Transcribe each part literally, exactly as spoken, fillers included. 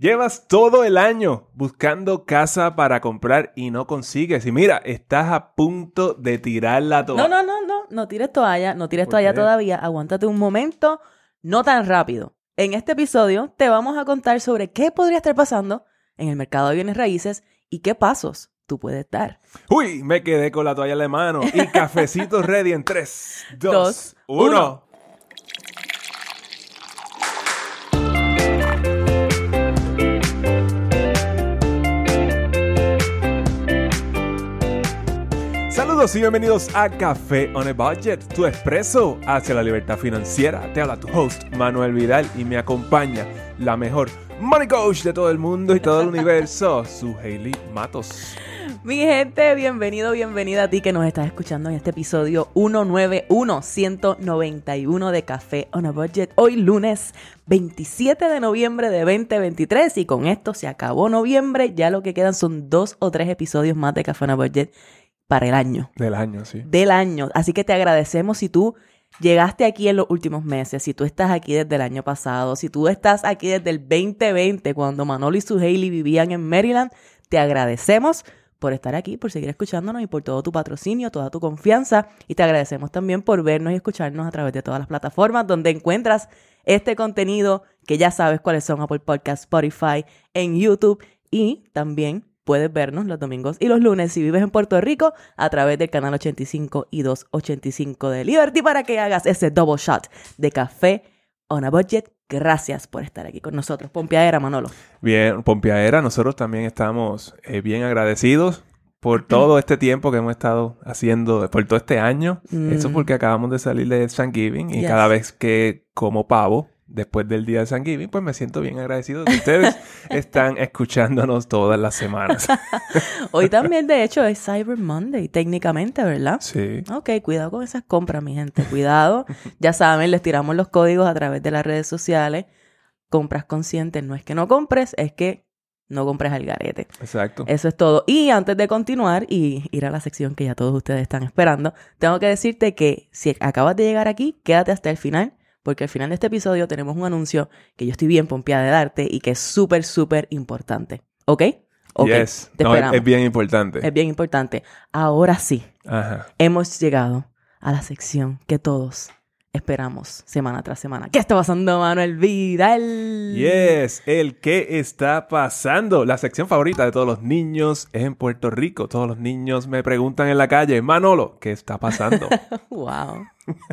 Llevas todo el año buscando casa para comprar y no consigues. Y mira, estás a punto de tirar la toalla. No, no, no, no. No tires toalla. No tires toalla qué? todavía. Aguántate un momento. No tan rápido. En este episodio te vamos a contar sobre qué podría estar pasando en el mercado de bienes raíces y qué pasos tú puedes dar. Uy, me quedé con la toalla en la mano. Y cafecito ready en tres, dos, Dos, uno. uno. Saludos y bienvenidos a Café on a Budget, tu expreso hacia la libertad financiera. Te habla tu host, Manuel Vidal, y me acompaña la mejor money coach de todo el mundo y todo el universo, su Hailey Matos. Mi gente, bienvenido, bienvenida a ti que nos estás escuchando en este episodio ciento noventa y uno, ciento noventa y uno de Café on a Budget. Hoy lunes veintisiete de noviembre de veinte veintitrés y con esto se acabó noviembre. Ya lo que quedan son dos o tres episodios más de Café on a Budget para el año. Del año, sí. Del año. Así que te agradecemos si tú llegaste aquí en los últimos meses, si tú estás aquí desde el año pasado, si tú estás aquí desde el veinte veinte, cuando Manolo y su Hailey vivían en Maryland. Te agradecemos por estar aquí, por seguir escuchándonos y por todo tu patrocinio, toda tu confianza. Y te agradecemos también por vernos y escucharnos a través de todas las plataformas donde encuentras este contenido, que ya sabes cuáles son: Apple Podcasts, Spotify, en YouTube, y también puedes vernos los domingos y los lunes si vives en Puerto Rico a través del canal ochenta y cinco y doscientos ochenta y cinco de Liberty para que hagas ese double shot de Café on a Budget. Gracias por estar aquí con nosotros. Pompeadera, Manolo. Bien, pompeadera. Nosotros también estamos eh, bien agradecidos por todo este tiempo que hemos estado haciendo, por todo este año. Mm. Eso porque acabamos de salir de Thanksgiving y yes. Cada vez que como pavo después del día de Thanksgiving, pues me siento bien agradecido de que ustedes están escuchándonos todas las semanas. Hoy también, de hecho, es Cyber Monday, técnicamente, ¿verdad? Sí. Ok, cuidado con esas compras, mi gente. Cuidado. Ya saben, les tiramos los códigos a través de las redes sociales. Compras conscientes. No es que no compres, es que no compres al garete. Exacto. Eso es todo. Y antes de continuar y ir a la sección que ya todos ustedes están esperando, tengo que decirte que si acabas de llegar aquí, quédate hasta el final, porque al final de este episodio tenemos un anuncio que yo estoy bien pompeada de darte y que es súper, súper importante. ¿Ok? Ok. Yes. Te no, esperamos. Es bien importante. Es bien importante. Ahora sí. Ajá. Hemos llegado a la sección que todos esperamos semana tras semana. ¿Qué está pasando, Manuel Vidal? Yes, el ¿qué está pasando? La sección favorita de todos los niños en Puerto Rico. Todos los niños me preguntan en la calle: Manolo, ¿qué está pasando? Wow.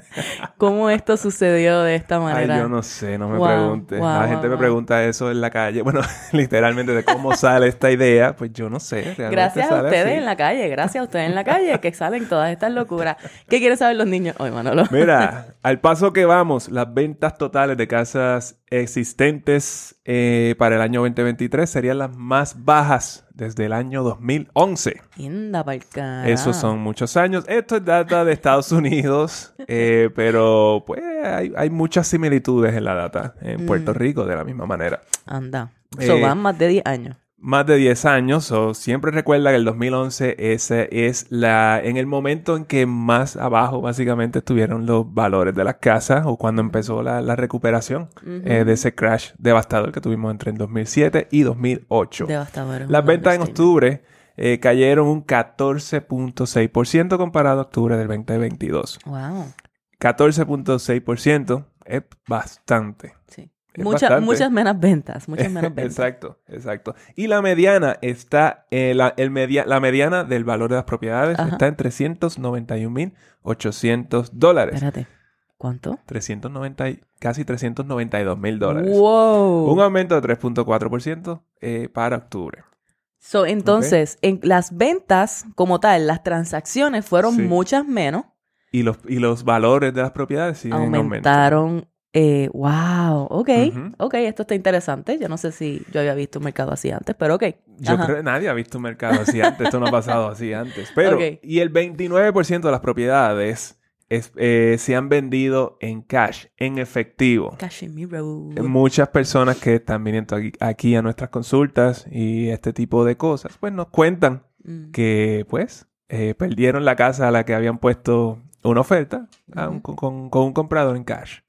¿Cómo esto sucedió de esta manera? Ay, yo no sé, no me wow, preguntes. Wow, la gente wow, me pregunta eso en la calle. Bueno, literalmente de cómo sale esta idea, pues yo no sé. Gracias a ustedes así. en la calle, gracias a ustedes en la calle que salen todas estas locuras. ¿Qué quieren saber los niños hoy, Manolo? Mira, al paso que vamos, las ventas totales de casas existentes eh, para el año veinte veintitrés serían las más bajas desde el año dos mil once. Inda pa'l carajo. Esos son muchos años. Esto es data de Estados Unidos, eh, pero pues hay, hay muchas similitudes en la data en Puerto mm. Rico de la misma manera. Anda. Eso eh, van más de diez años. Más de diez años. O siempre recuerda que el dos mil once ese es la en el momento en que más abajo básicamente estuvieron los valores de las casas, o cuando empezó la, la recuperación uh-huh. eh, de ese crash devastador que tuvimos entre el dos mil siete y dos mil ocho. Devastador. Las ventas en octubre eh, cayeron un catorce punto seis por ciento comparado a octubre del veinte veintidós. Wow. catorce punto seis por ciento es bastante. Sí. Mucha, muchas menos ventas, muchas menos ventas. Exacto, exacto. Y la mediana está, eh, la, el media, la mediana del valor de las propiedades Ajá. está en trescientos noventa y un mil ochocientos dólares. Espérate, ¿cuánto? trescientos noventa, casi trescientos noventa y dos mil dólares. ¡Wow! Un aumento de tres punto cuatro por ciento eh, para octubre. So, entonces, okay. en las ventas como tal, las transacciones fueron sí. muchas menos. Y los, y los valores de las propiedades siguen aumentaron. En aumento. Eh, wow, ok, uh-huh. ok, esto está interesante. Yo no sé si yo había visto un mercado así antes, pero ok. Yo Ajá. creo que nadie ha visto un mercado así antes, esto no ha pasado así antes. Pero, okay. y el veintinueve por ciento de las propiedades es, eh, se han vendido en cash, en efectivo. Cash in me road. Muchas personas que están viniendo aquí, aquí a nuestras consultas y este tipo de cosas, pues nos cuentan mm. que, pues, eh, perdieron la casa a la que habían puesto una oferta uh-huh. a un, con, con un comprador en cash.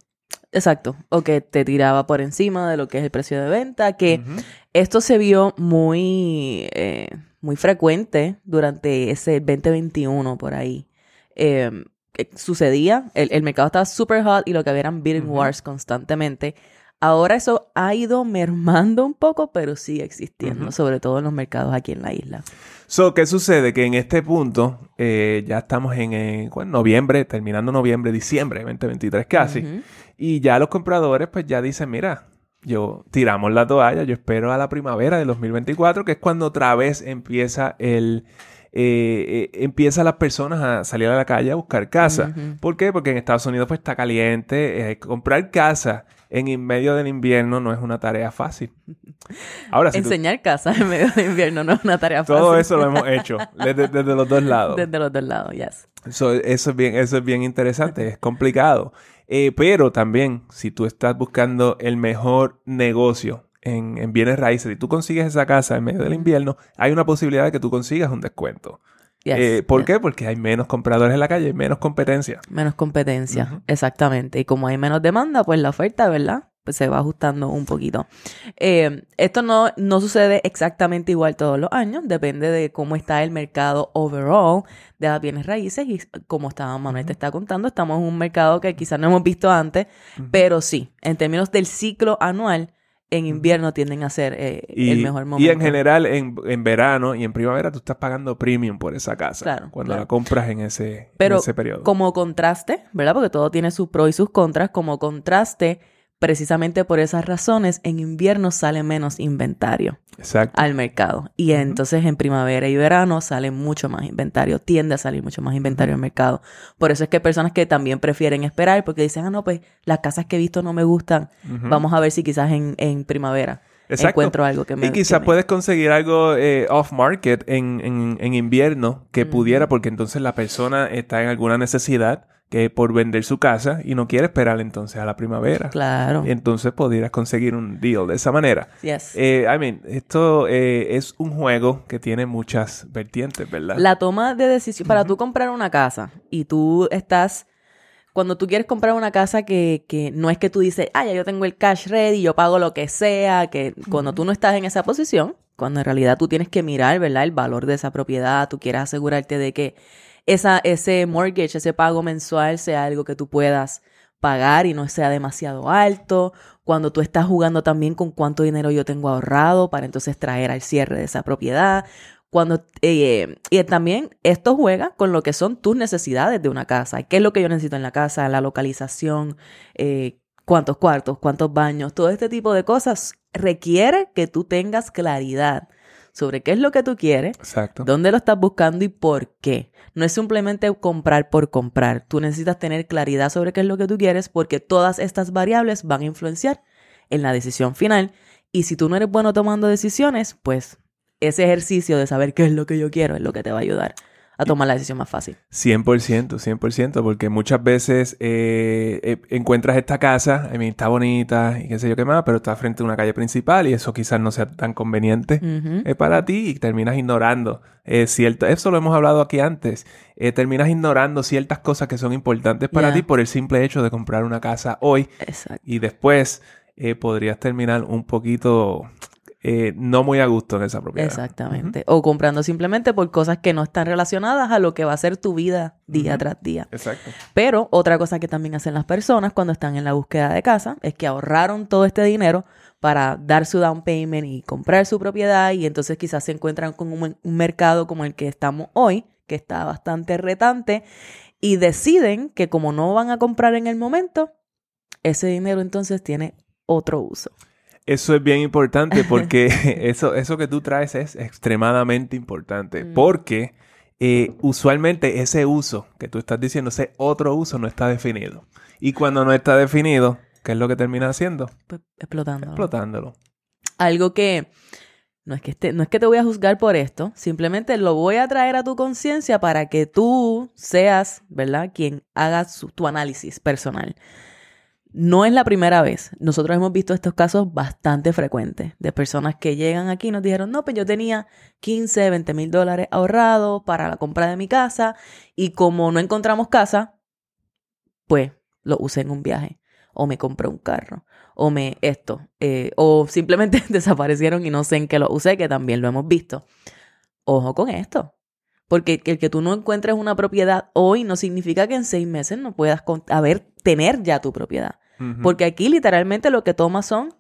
Exacto. O que te tiraba por encima de lo que es el precio de venta. Que Uh-huh. esto se vio muy, eh, muy frecuente durante ese veinte veintiuno por ahí. Eh, sucedía, el, el mercado estaba super hot y lo que había eran bidding uh-huh. wars constantemente. Ahora eso ha ido mermando un poco, pero sigue existiendo, uh-huh. sobre todo en los mercados aquí en la isla. So, ¿qué sucede? Que en este punto, eh, ya estamos en eh, bueno, noviembre, terminando noviembre, diciembre, veinte veintitrés casi. Uh-huh. Y ya los compradores pues ya dicen, mira, yo tiramos la toalla, yo espero a la primavera del dos mil veinticuatro, que es cuando otra vez empieza el... Eh, eh, empiezan las personas a salir a la calle a buscar casa. Uh-huh. ¿Por qué? Porque en Estados Unidos pues está caliente. Eh, comprar casa en medio del invierno no es una tarea fácil. Ahora, si Enseñar tú... casa en medio del invierno no es una tarea fácil. Todo eso lo hemos hecho desde, desde los dos lados. Desde los dos lados, yes. So, eso, es bien, eso es bien interesante, es complicado. Eh, pero también, si tú estás buscando el mejor negocio En, en bienes raíces, si tú consigues esa casa en medio del invierno, hay una posibilidad de que tú consigas un descuento. Yes, eh, ¿Por yes. qué? Porque hay menos compradores en la calle, menos competencia. Menos competencia, uh-huh. exactamente. Y como hay menos demanda, pues la oferta, ¿verdad? Pues se va ajustando un poquito. Eh, esto no, no sucede exactamente igual todos los años. Depende de cómo está el mercado overall de las bienes raíces. Y como estaba Manuel uh-huh. te está contando, estamos en un mercado que quizás no hemos visto antes. Uh-huh. Pero sí, en términos del ciclo anual, en invierno tienden a ser eh, y, el mejor momento. Y en general, en, en verano y en primavera, tú estás pagando premium por esa casa. Claro, cuando claro. la compras en ese, Pero en ese periodo. Como contraste, ¿verdad? Porque todo tiene sus pros y sus contras. Como contraste, precisamente por esas razones, en invierno sale menos inventario Exacto. al mercado. Y uh-huh. entonces en primavera y verano sale mucho más inventario. Tiende a salir mucho más inventario uh-huh. al mercado. Por eso es que hay personas que también prefieren esperar porque dicen, ah, no, pues las casas que he visto no me gustan. Uh-huh. Vamos a ver si quizás en, en primavera Exacto. encuentro algo que me... Y quizás me... puedes conseguir algo eh, off-market en, en, en invierno que uh-huh. pudiera, porque entonces la persona está en alguna necesidad que por vender su casa y no quiere esperar entonces a la primavera. Claro. Y entonces podrías conseguir un deal de esa manera. Yes. Eh, I mean, esto eh, es un juego que tiene muchas vertientes, ¿verdad? La toma de decisión... Para uh-huh. tú comprar una casa y tú estás... Cuando tú quieres comprar una casa que, que no es que tú dices, ah, ya yo tengo el cash ready, yo pago lo que sea, que uh-huh. cuando tú no estás en esa posición, cuando en realidad tú tienes que mirar, ¿verdad? El valor de esa propiedad, tú quieres asegurarte de que Esa, ese mortgage, ese pago mensual sea algo que tú puedas pagar y no sea demasiado alto. Cuando tú estás jugando también con cuánto dinero yo tengo ahorrado para entonces traer al cierre de esa propiedad. Cuando eh, y también esto juega con lo que son tus necesidades de una casa. ¿Qué es lo que yo necesito en la casa? La localización, eh, cuántos cuartos, cuántos baños. Todo este tipo de cosas requiere que tú tengas claridad sobre qué es lo que tú quieres, Exacto. dónde lo estás buscando y por qué. No es simplemente comprar por comprar. Tú necesitas tener claridad sobre qué es lo que tú quieres porque todas estas variables van a influenciar en la decisión final. Y si tú no eres bueno tomando decisiones, pues ese ejercicio de saber qué es lo que yo quiero es lo que te va a ayudar a tomar la decisión más fácil. cien por ciento, cien por ciento, porque muchas veces eh, eh, encuentras esta casa, I mean, está bonita y qué sé yo qué más, pero está frente a una calle principal y eso quizás no sea tan conveniente uh-huh. eh, para ti y terminas ignorando eh, ciertas... Eso lo hemos hablado aquí antes. Eh, terminas ignorando ciertas cosas que son importantes para yeah. ti por el simple hecho de comprar una casa hoy. Exacto. Y después eh, podrías terminar un poquito... Eh, no muy a gusto en esa propiedad. Exactamente. Uh-huh. O comprando simplemente por cosas que no están relacionadas a lo que va a ser tu vida día uh-huh. tras día. Exacto. Pero otra cosa que también hacen las personas cuando están en la búsqueda de casa es que ahorraron todo este dinero para dar su down payment y comprar su propiedad y entonces quizás se encuentran con un, un mercado como el que estamos hoy, que está bastante retante, y deciden que como no van a comprar en el momento, ese dinero entonces tiene otro uso. Eso es bien importante porque eso, eso que tú traes es extremadamente importante. Mm. Porque eh, usualmente ese uso que tú estás diciendo, ese otro uso no está definido. Y cuando no está definido, ¿qué es lo que termina haciendo? Pues explotándolo. Explotándolo. Algo que no es que, esté, no es que te voy a juzgar por esto, simplemente lo voy a traer a tu conciencia para que tú seas, ¿verdad?, quien haga su, tu análisis personal. No es la primera vez. Nosotros hemos visto estos casos bastante frecuentes de personas que llegan aquí y nos dijeron, no, pues yo tenía quince, veinte mil dólares ahorrados para la compra de mi casa y como no encontramos casa, pues lo usé en un viaje. o me compré un carro, o me esto, eh, o simplemente desaparecieron y no sé en qué lo usé, que también lo hemos visto. Ojo con esto. Porque el que tú no encuentres una propiedad hoy no significa que en seis meses no puedas con- haber, tener ya tu propiedad. Ujú. Porque aquí literalmente lo que toma son...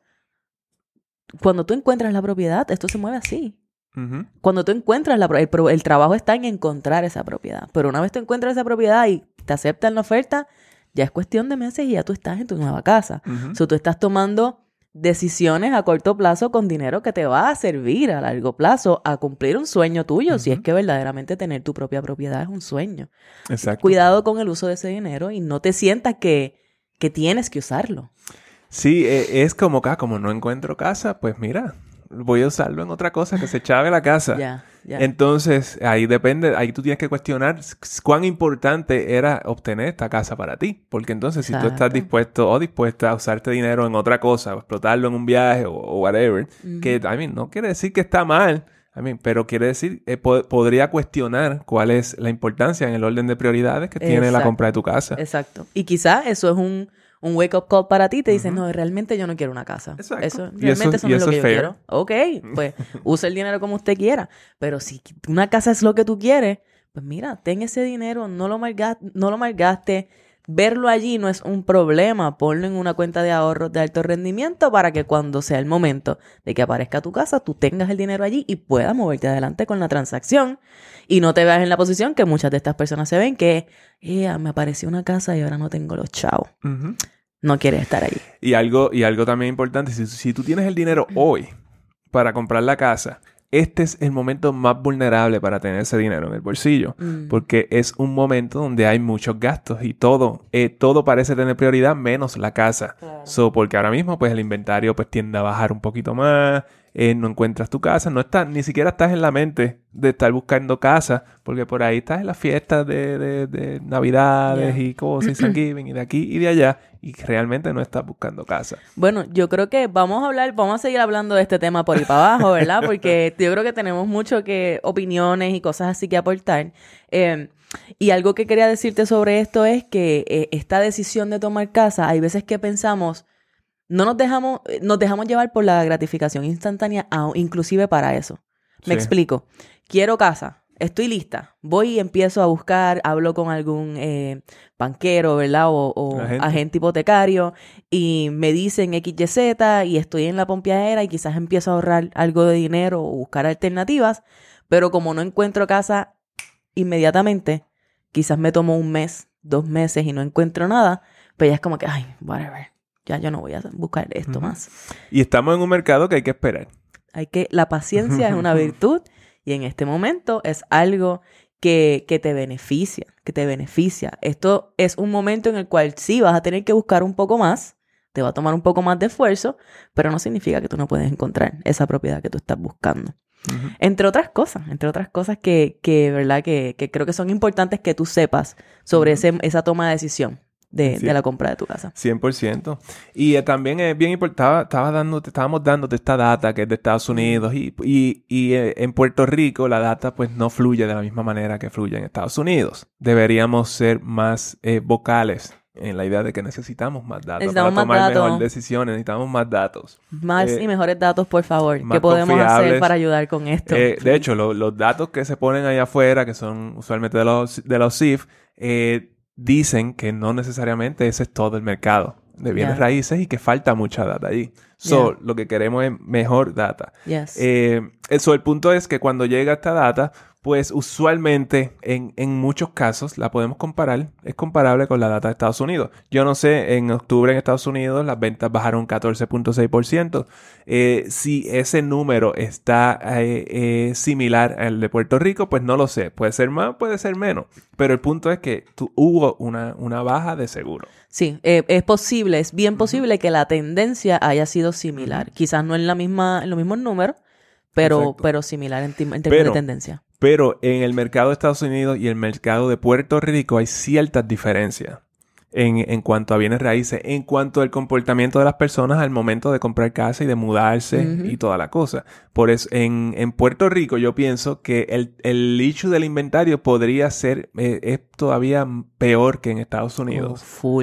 Cuando tú encuentras la propiedad, esto se mueve así. Ujú. Cuando tú encuentras la... pro- El, pro- el trabajo está en encontrar esa propiedad. Pero una vez tú encuentras esa propiedad y te aceptan la oferta, ya es cuestión de meses y ya tú estás en tu nueva casa. Ujú. O sea, tú estás tomando decisiones a corto plazo con dinero que te va a servir a largo plazo a cumplir un sueño tuyo, si es Ujú. que verdaderamente tener tu propia propiedad es un sueño. Exacto. Cuidado con el uso de ese dinero y no te sientas que, que tienes que usarlo. Sí, eh, es como acá, como no encuentro casa, pues mira, voy a usarlo en otra cosa que se chave la casa. Ya, ya. Entonces, ahí depende, ahí tú tienes que cuestionar s- cuán importante era obtener esta casa para ti. Porque entonces, si tú estás Exacto. dispuesto o dispuesta a usarte dinero en otra cosa, o explotarlo en un viaje o, o whatever, Ujú. que, I mean, no quiere decir que está mal, I mean, pero quiere decir, eh, po- podría cuestionar cuál es la importancia en el orden de prioridades que tiene la Exacto. compra de tu casa. Exacto. Y quizá eso es un, un wake-up call para ti. Te dicen, Ujú. no, realmente yo no quiero una casa. Exacto. Eso, Y realmente eso- eso y no es eso lo que es yo fair. quiero. Ok, pues usa el dinero como usted quiera. Pero si una casa es lo que tú quieres, pues mira, ten ese dinero, no lo malga- no lo malgaste. Verlo allí no es un problema. Ponlo en una cuenta de ahorros de alto rendimiento para que cuando sea el momento de que aparezca tu casa, tú tengas el dinero allí y puedas moverte adelante con la transacción. Y no te veas en la posición que muchas de estas personas se ven que "Eh, me apareció una casa y ahora no tengo los chavos". Ujú. No quieres estar allí. Y algo, y algo también importante, si, si tú tienes el dinero hoy para comprar la casa, este es el momento más vulnerable para tener ese dinero en el bolsillo. Mm. Porque es un momento donde hay muchos gastos y todo, eh, todo parece tener prioridad menos la casa. Claro. So, porque ahora mismo pues el inventario pues tiende a bajar un poquito más, eh, no encuentras tu casa, no estás, ni siquiera estás en la mente de estar buscando casa, porque por ahí estás en las fiestas de, de, de Navidades Yeah. y cosas, y Thanksgiving y de aquí y de allá, y realmente no estás buscando casa. Bueno, yo creo que vamos a hablar, vamos a seguir hablando de este tema por ahí para abajo, ¿verdad? Porque yo creo que tenemos mucho que opiniones y cosas así que aportar. Eh, y algo que quería decirte sobre esto es que eh, esta decisión de tomar casa, hay veces que pensamos, no nos dejamos, eh, nos dejamos llevar por la gratificación instantánea, au- inclusive para eso. Me Sí. explico. Quiero casa. Estoy lista. Voy y empiezo a buscar, hablo con algún eh, banquero, ¿verdad? O, o Agente. agente hipotecario y me dicen equis ye zeta y estoy en la pompeadera y quizás empiezo a ahorrar algo de dinero o buscar alternativas, pero como no encuentro casa inmediatamente, quizás me tomo un mes, dos meses y no encuentro nada, pues ya es como que, ay, whatever, ya yo no voy a buscar esto Ujú. más. Y estamos en un mercado que hay que esperar. Hay que, la paciencia es una virtud y en este momento es algo que, que te beneficia, que te beneficia. Esto es un momento en el cual sí vas a tener que buscar un poco más, te va a tomar un poco más de esfuerzo, pero no significa que tú no puedes encontrar esa propiedad que tú estás buscando. Ujú. Entre otras cosas, entre otras cosas que, que ¿verdad? Que, que creo que son importantes que tú sepas sobre Ujú. ese, esa toma de decisión de, Sí. de la compra de tu casa. cien por ciento. Y eh, también es bien importante, estaba dándote, estábamos dándote esta data que es de Estados Unidos y, y, y eh, en Puerto Rico la data pues no fluye de la misma manera que fluye en Estados Unidos. Deberíamos ser más eh, vocales en la idea de que necesitamos más datos Necesitamos para más tomar datos. mejor decisiones, necesitamos más datos. Más Eh, y mejores datos, por favor. más ¿Qué podemos hacer confiables. para ayudar con esto? Eh, de hecho, lo- los datos que se ponen ahí afuera, que son usualmente de los, de los C I F, eh, dicen que no necesariamente ese es todo el mercado de bienes Yeah. raíces y que falta mucha data allí. So, Yeah. lo que queremos es mejor data. Yes. Eh, eso, el punto es que cuando llega esta data, pues usualmente en, en muchos casos la podemos comparar, es comparable con la data de Estados Unidos. Yo no sé, en octubre en Estados Unidos las ventas bajaron catorce punto seis por ciento. Eh, si ese número está eh, eh, similar al de Puerto Rico, pues no lo sé. Puede ser más, puede ser menos. Pero el punto es que tu- hubo una, una baja de seguro. Sí, eh, es posible, es bien posible que la tendencia haya sido similar. Ujú. Quizás no en la misma, en los mismos números, pero, Exacto. pero similar en, tim- en términos Pero- de tendencia. Pero en el mercado de Estados Unidos y el mercado de Puerto Rico hay ciertas diferencias en, en cuanto a bienes raíces, en cuanto al comportamiento de las personas al momento de comprar casa y de mudarse Ujú. y toda la cosa. Por eso, en, en Puerto Rico yo pienso que el, el issue del inventario podría ser, eh, es todavía peor que en Estados Oh, Unidos. full.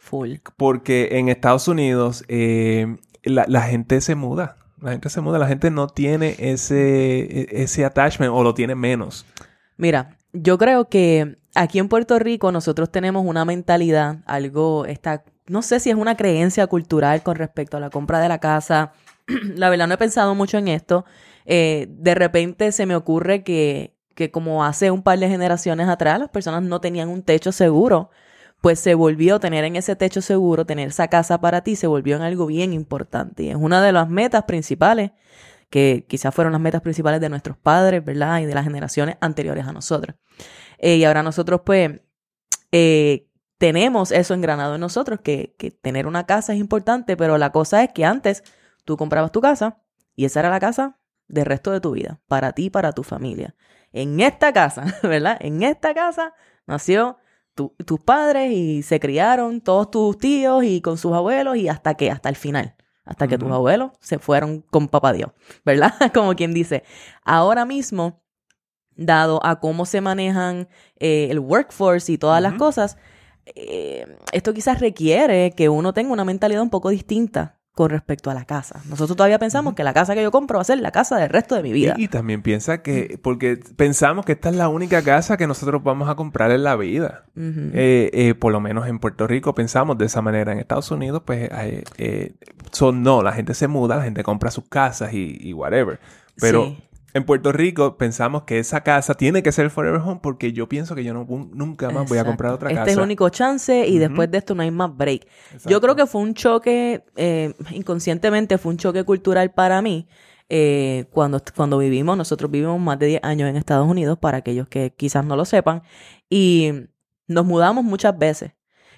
Full. Porque en Estados Unidos eh, la, la gente se muda. La gente se muda. La gente no tiene ese, ese attachment o lo tiene menos. Mira, yo creo que aquí en Puerto Rico nosotros tenemos una mentalidad, algo, esta, no sé si es una creencia cultural con respecto a la compra de la casa. La verdad no he pensado mucho en esto. Eh, de repente se me ocurre que, que como hace un par de generaciones atrás las personas no tenían un techo seguro, pues se volvió tener en ese techo seguro, tener esa casa para ti, se volvió en algo bien importante. Y es una de las metas principales, que quizás fueron las metas principales de nuestros padres, ¿verdad? Y de las generaciones anteriores a nosotros. Eh, y ahora nosotros, pues, eh, tenemos eso engranado en nosotros, que, que tener una casa es importante, pero la cosa es que antes tú comprabas tu casa y esa era la casa del resto de tu vida, para ti y para tu familia. En esta casa, ¿verdad? En esta casa nació tu, tus padres y se criaron todos tus tíos y con sus abuelos y hasta que, hasta el final. Hasta que uh-huh. tus abuelos se fueron con papá Dios, ¿verdad? Como quien dice. Ahora mismo, dado a cómo se manejan eh, el workforce y todas uh-huh. las cosas, eh, esto quizás requiere que uno tenga una mentalidad un poco distinta con respecto a la casa. Nosotros todavía pensamos uh-huh. que la casa que yo compro va a ser la casa del resto de mi vida. Y, y también piensa que, porque pensamos que esta es la única casa que nosotros vamos a comprar en la vida. Uh-huh. Eh, eh, por lo menos en Puerto Rico pensamos de esa manera. En Estados Unidos, pues, eh, eh, son no. La gente se muda, la gente compra sus casas y, y whatever. Pero sí. En Puerto Rico pensamos que esa casa tiene que ser Forever Home porque yo pienso que yo no, nunca más Exacto. voy a comprar otra este casa. Este es el único chance y uh-huh. después de esto no hay más break. Exacto. Yo creo que fue un choque, eh, inconscientemente fue un choque cultural para mí. Eh, cuando, cuando vivimos, nosotros vivimos más de diez años en Estados Unidos, para aquellos que quizás no lo sepan, y nos mudamos muchas veces.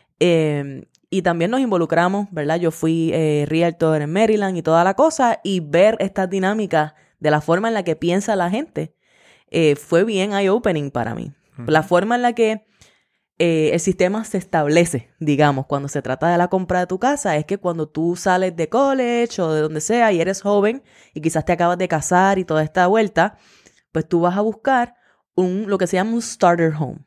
Eh, y también nos involucramos, ¿verdad? Yo fui eh, realtor en Maryland y toda la cosa, y ver estas dinámicas de la forma en la que piensa la gente, eh, fue bien eye-opening para mí. Uh-huh. La forma en la que eh, el sistema se establece, digamos, cuando se trata de la compra de tu casa, es que cuando tú sales de college o de donde sea y eres joven y quizás te acabas de casar y toda esta vuelta, pues tú vas a buscar un, lo que se llama un starter home.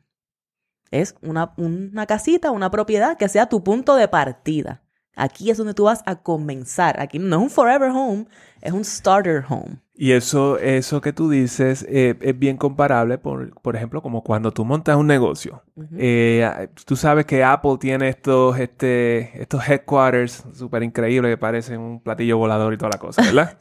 Es una, una casita, una propiedad que sea tu punto de partida. Aquí es donde tú vas a comenzar. Aquí no es un forever home, es un starter home. Y eso, eso que tú dices eh, es bien comparable, por, por ejemplo, como cuando tú montas un negocio. Uh-huh. Eh, tú sabes que Apple tiene estos, este, estos headquarters súper increíbles que parecen un platillo volador y toda la cosa, ¿verdad?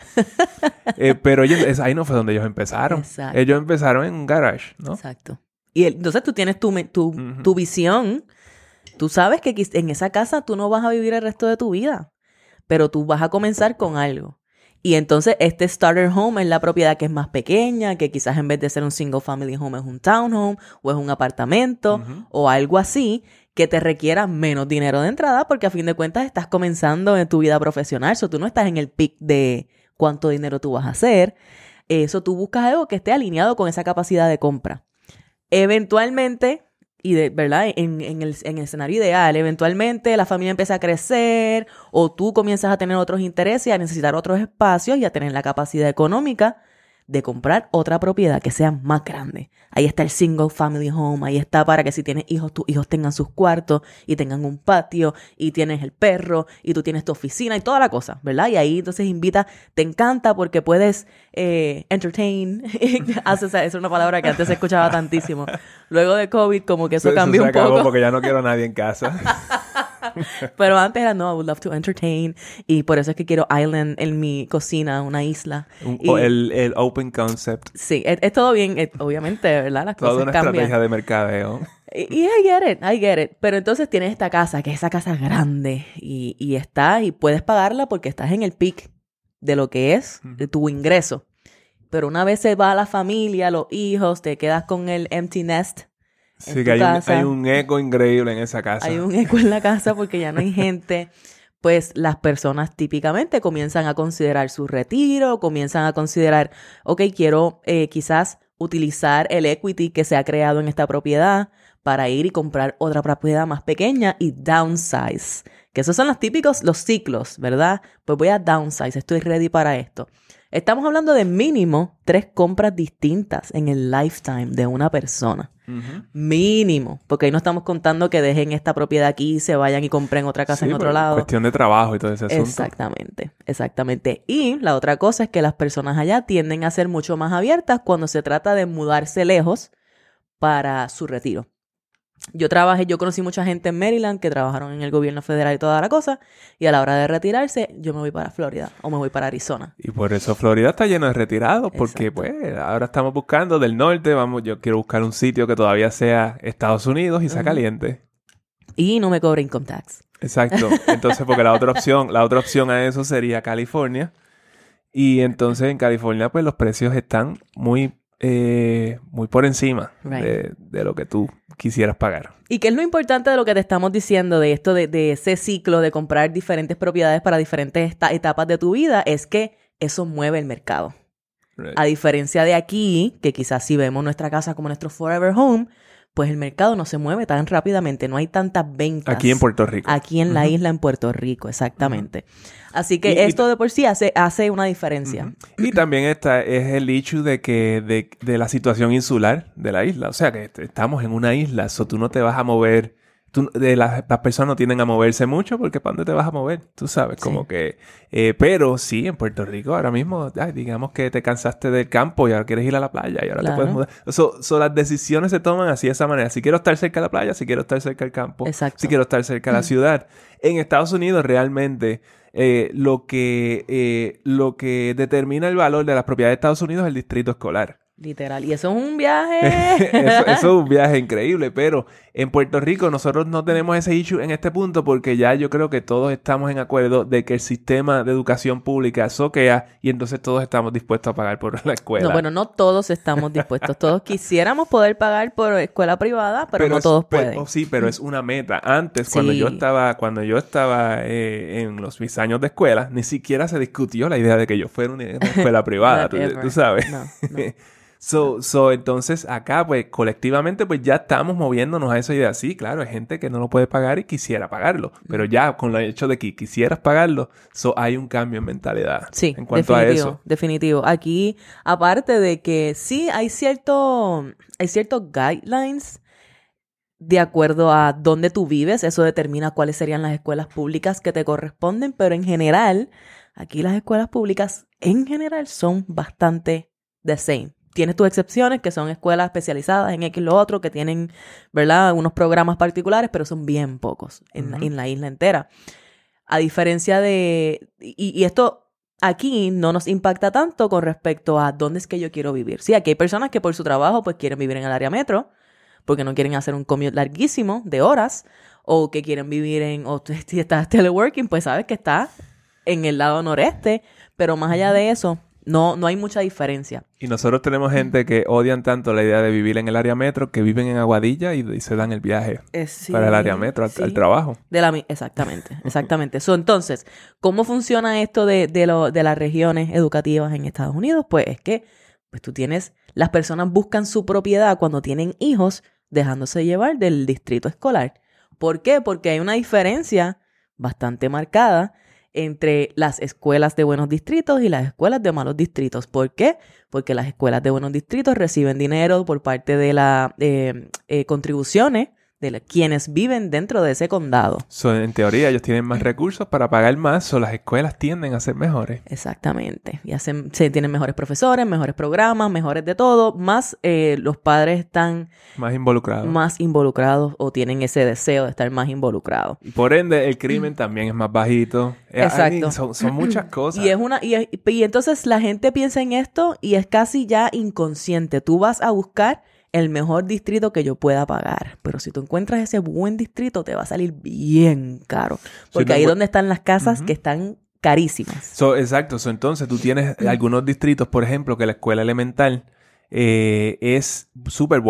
eh, pero ellos, es, ahí no fue donde ellos empezaron. Exacto. Ellos empezaron en un garage, ¿no? Exacto. Y el, entonces tú tienes tu, tu, uh-huh. tu visión. Tú sabes que en esa casa tú no vas a vivir el resto de tu vida, pero tú vas a comenzar con algo. Y entonces este starter home es la propiedad que es más pequeña, que quizás en vez de ser un single family home es un townhome o es un apartamento uh-huh. o algo así, que te requiera menos dinero de entrada porque a fin de cuentas estás comenzando en tu vida profesional. Eso tú no estás en el pic de cuánto dinero tú vas a hacer. Eso tú buscas algo que esté alineado con esa capacidad de compra. Eventualmente... Y de verdad, en, en, el, en el escenario ideal, eventualmente la familia empieza a crecer o tú comienzas a tener otros intereses, a necesitar otros espacios y a tener la capacidad económica de comprar otra propiedad que sea más grande. Ahí está el single family home, ahí está para que si tienes hijos, tus hijos tengan sus cuartos y tengan un patio y tienes el perro y tú tienes tu oficina y toda la cosa, ¿verdad? Y ahí entonces invita, te encanta porque puedes eh, entertain, esa es una palabra que antes se escuchaba tantísimo. Luego de COVID como que eso, eso cambió eso se un poco. Porque ya no quiero a nadie en casa. Pero antes era, no, I would love to entertain. Y por eso es que quiero island en mi cocina, una isla. Y, o el, el open concept. Sí, es, es todo bien, es, obviamente, ¿verdad? Las Toda cosas una cambian. estrategia de mercadeo. Y, y I get it, I get it. Pero entonces tienes esta casa, que es esa casa grande. Y, y estás, y puedes pagarla porque estás en el peak de lo que es de tu ingreso. Pero una vez se va la familia, los hijos, te quedas con el empty nest. Sí, que hay un, hay un eco increíble en esa casa. Hay un eco en la casa porque ya no hay gente. Pues las personas típicamente comienzan a considerar su retiro, comienzan a considerar, ok, quiero eh, quizás utilizar el equity que se ha creado en esta propiedad para ir y comprar otra propiedad más pequeña y downsize. Que esos son los típicos, los ciclos, ¿verdad? Pues voy a downsize, estoy ready para esto. Estamos hablando de mínimo tres compras distintas en el lifetime de una persona. Uh-huh. Mínimo. Porque ahí no estamos contando que dejen esta propiedad aquí y se vayan y compren otra casa sí, en otro lado. Cuestión de trabajo y todo ese asunto. Exactamente, exactamente. Y la otra cosa es que las personas allá tienden a ser mucho más abiertas cuando se trata de mudarse lejos para su retiro. Yo trabajé, yo conocí mucha gente en Maryland que trabajaron en el gobierno federal y toda la cosa, y a la hora de retirarse, yo me voy para Florida o me voy para Arizona. Y por eso Florida está lleno de retirados, porque Exacto. pues ahora estamos buscando del norte, vamos, yo quiero buscar un sitio que todavía sea Estados Unidos y sea uh-huh. caliente. Y no me cobre income tax. Exacto. Entonces, porque la otra opción, la otra opción a eso sería California. Y entonces en California, pues los precios están muy, eh, muy por encima right. de, de lo que tú quisieras pagar. ¿Y qué es lo importante de lo que te estamos diciendo de esto, de, de ese ciclo de comprar diferentes propiedades para diferentes esta- etapas de tu vida? Es que eso mueve el mercado. Right. A diferencia de aquí, que quizás si vemos nuestra casa como nuestro forever home, pues el mercado no se mueve tan rápidamente, no hay tantas ventas. Aquí en Puerto Rico. Aquí en uh-huh. la isla en Puerto Rico, exactamente. Uh-huh. Así que y, esto y, de por sí hace, hace una diferencia. Uh-huh. Y también está, es el hecho de que de, de la situación insular de la isla. O sea, que estamos en una isla, so tú no te vas a mover. Tú, de las, las personas no tienden a moverse mucho porque ¿para dónde te vas a mover? Tú sabes, como sí. que... Eh, pero sí, en Puerto Rico ahora mismo, ay, digamos que te cansaste del campo y ahora quieres ir a la playa y ahora claro. te puedes mudar. So, so, las decisiones se toman así de esa manera. Si quiero estar cerca de la playa, si quiero estar cerca del campo, Exacto. si quiero estar cerca de la ciudad. En Estados Unidos realmente eh, lo, que, eh, lo que determina el valor de las propiedades de Estados Unidos es el distrito escolar. Literal. Y eso es un viaje. eso, eso es un viaje increíble. Pero en Puerto Rico nosotros no tenemos ese issue en este punto porque ya yo creo que todos estamos en acuerdo de que el sistema de educación pública soquea y entonces todos estamos dispuestos a pagar por la escuela. No, bueno, no todos estamos dispuestos. Todos quisiéramos poder pagar por escuela privada, pero, pero no es, todos pueden. Pero, sí, pero es una meta. Antes, sí. cuando yo estaba, cuando yo estaba eh, en los mis años de escuela, ni siquiera se discutió la idea de que yo fuera una, una escuela privada. tú, tú sabes. No, no. So, so, entonces acá, pues, colectivamente, pues, ya estamos moviéndonos a esa idea. Sí, claro, hay gente que no lo puede pagar y quisiera pagarlo. Pero ya, con el hecho de que quisieras pagarlo, so, hay un cambio en mentalidad. Sí, en cuanto definitivo, a eso. definitivo. Aquí, aparte de que sí, hay cierto, hay ciertos guidelines de acuerdo a dónde tú vives. Eso determina cuáles serían las escuelas públicas que te corresponden. Pero en general, aquí las escuelas públicas, en general, son bastante the same. Tienes tus excepciones, que son escuelas especializadas en X lo otro, que tienen, ¿verdad?, unos programas particulares, pero son bien pocos en, uh-huh. la, en la isla entera. A diferencia de... Y, y esto aquí no nos impacta tanto con respecto a dónde es que yo quiero vivir. Sí, aquí hay personas que por su trabajo pues quieren vivir en el área metro, porque no quieren hacer un commute larguísimo de horas, o que quieren vivir en... O si estás teleworking, pues sabes que está en el lado noreste, pero más allá de eso... No, no hay mucha diferencia. Y nosotros tenemos gente que odian tanto la idea de vivir en el área metro que viven en Aguadilla y, y se dan el viaje eh, sí, para el área metro al, sí. al trabajo. De la, exactamente, exactamente. So, entonces, ¿cómo funciona esto de, de, lo, de las regiones educativas en Estados Unidos? Pues es que pues tú tienes, las personas buscan su propiedad cuando tienen hijos dejándose llevar del distrito escolar. ¿Por qué? Porque hay una diferencia bastante marcada entre las escuelas de buenos distritos y las escuelas de malos distritos. ¿Por qué? Porque las escuelas de buenos distritos reciben dinero por parte de las eh, eh, contribuciones de la, quienes viven dentro de ese condado. So, en teoría, ellos tienen más recursos para pagar más, o las escuelas tienden a ser mejores. Exactamente. Y hacen, se tienen mejores profesores, mejores programas, mejores de todo. Más eh, los padres están... Más involucrados. Más involucrados o tienen ese deseo de estar más involucrados. Y por ende, el crimen mm. también es más bajito. Exacto. I mean, son, son muchas cosas. Y es una y, es, y entonces la gente piensa en esto y es casi ya inconsciente. Tú vas a buscar el mejor distrito que yo pueda pagar. Pero si tú encuentras ese buen distrito, te va a salir bien caro. Porque sí, ahí es donde están las casas uh-huh. que están carísimas. So, exacto. So, entonces, tú tienes uh-huh. algunos distritos, por ejemplo, que la escuela elemental eh, es súper buena.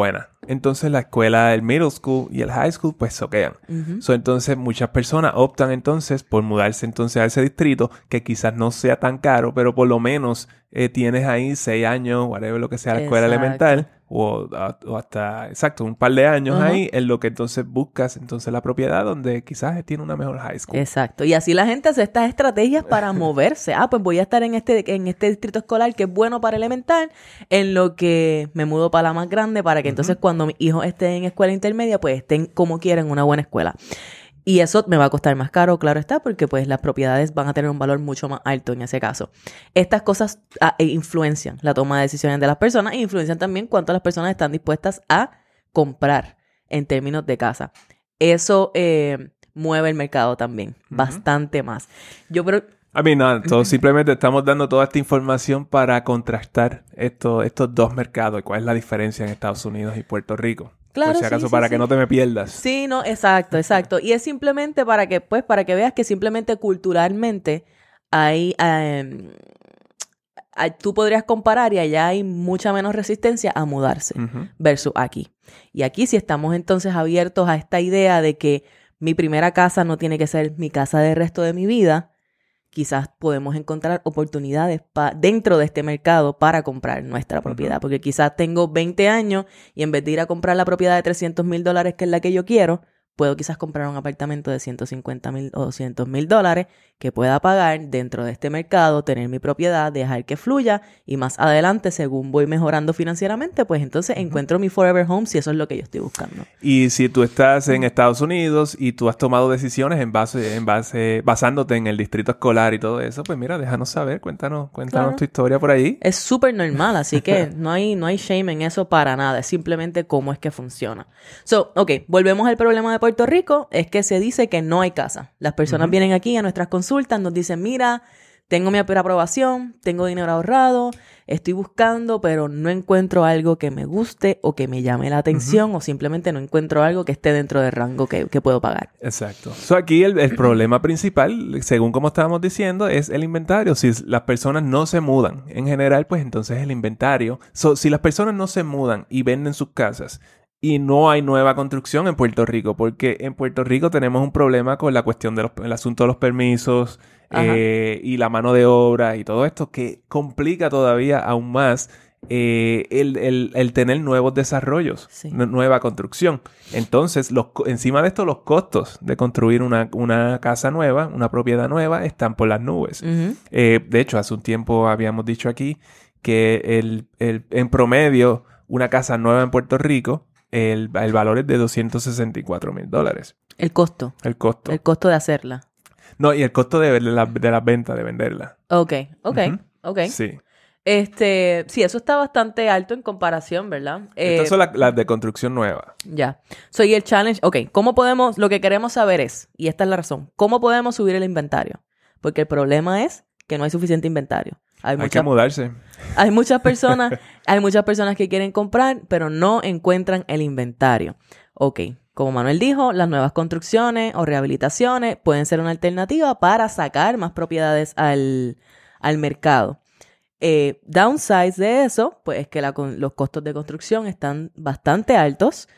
entonces la escuela, el middle school y el high school, pues soquean. Uh-huh. So, entonces, muchas personas optan entonces por mudarse entonces a ese distrito, que quizás no sea tan caro, pero por lo menos eh, tienes ahí seis años, whatever lo que sea la escuela Exacto. elemental, o, o hasta, exacto, un par de años uh-huh. ahí, en lo que entonces buscas entonces la propiedad donde quizás tiene una mejor high school. Exacto. Y así la gente hace estas estrategias para moverse. Ah, pues voy a estar en este, en este distrito escolar que es bueno para elemental, en lo que me mudo para la más grande para que uh-huh. entonces cuando mis hijos estén en escuela intermedia, pues estén como quieran en una buena escuela. Y eso me va a costar más caro, claro está, porque pues las propiedades van a tener un valor mucho más alto en ese caso. Estas cosas ah, influencian la toma de decisiones de las personas e influencian también cuánto las personas están dispuestas a comprar en términos de casa. Eso eh, mueve el mercado también, uh-huh. bastante más. Yo creo... A mí nada, no, simplemente estamos dando toda esta información para contrastar esto, estos dos mercados y cuál es la diferencia en Estados Unidos y Puerto Rico. Claro, por si acaso, sí, sí, para sí. que no te me pierdas. Sí, no, exacto, exacto. Y es simplemente para que, pues, para que veas que simplemente culturalmente hay, um, hay tú podrías comparar y allá hay mucha menos resistencia a mudarse uh-huh. versus aquí. Y aquí sí estamos entonces abiertos a esta idea de que mi primera casa no tiene que ser mi casa del resto de mi vida. Quizás podemos encontrar oportunidades pa- dentro de este mercado para comprar nuestra propiedad. Uh-huh. Porque quizás tengo veinte años y en vez de ir a comprar la propiedad de trescientos mil dólares, que es la que yo quiero, puedo quizás comprar un apartamento de ciento cincuenta mil o doscientos mil dólares que pueda pagar dentro de este mercado, tener mi propiedad, dejar que fluya y más adelante, según voy mejorando financieramente, pues entonces uh-huh. encuentro mi forever home si eso es lo que yo estoy buscando. Y si tú estás en Estados Unidos y tú has tomado decisiones en base, en base, basándote en el distrito escolar y todo eso, pues mira, déjanos saber, cuéntanos, cuéntanos claro. tu historia por ahí. Es súper normal, así que no hay, no hay shame en eso para nada, es simplemente cómo es que funciona. So, ok, volvemos al problema de Puerto Rico, es que se dice que no hay casa. Las personas uh-huh. vienen aquí a nuestras consultas, nos dicen, mira, tengo mi aprobación, tengo dinero ahorrado, estoy buscando, pero no encuentro algo que me guste o que me llame la atención uh-huh. o simplemente no encuentro algo que esté dentro del rango que, que puedo pagar. Exacto. So, aquí el, el problema principal, según como estábamos diciendo, es el inventario. Si las personas no se mudan en general, pues entonces el inventario. So, si las personas no se mudan y venden sus casas, y no hay nueva construcción en Puerto Rico, porque en Puerto Rico tenemos un problema con la cuestión del asunto de los permisos eh, y la mano de obra y todo esto que complica todavía aún más eh, el, el, el tener nuevos desarrollos, sí. n- nueva construcción. Entonces, los, encima de esto, los costos de construir una, una casa nueva, una propiedad nueva, están por las nubes. Uh-huh. Eh, de hecho, hace un tiempo habíamos dicho aquí que el, el, en promedio una casa nueva en Puerto Rico El, el valor es de doscientos sesenta y cuatro mil dólares. El costo. El costo. El costo de hacerla. No, y el costo de, de, la, de las ventas, de venderla. Ok, ok, uh-huh. ok. Sí. Este, sí, eso está bastante alto en comparación, ¿verdad? Estas eh, son las la de construcción nueva. Ya. Soy el challenge. Ok, ¿cómo podemos? Lo que queremos saber es, y esta es la razón, ¿cómo podemos subir el inventario? Porque el problema es que no hay suficiente inventario. Hay, hay mucha, que mudarse. Hay muchas personas, hay muchas personas que quieren comprar, pero no encuentran el inventario. Ok, como Manuel dijo, las nuevas construcciones o rehabilitaciones pueden ser una alternativa para sacar más propiedades al, al mercado. Eh, downsides de eso, pues es que la, los costos de construcción están bastante altos.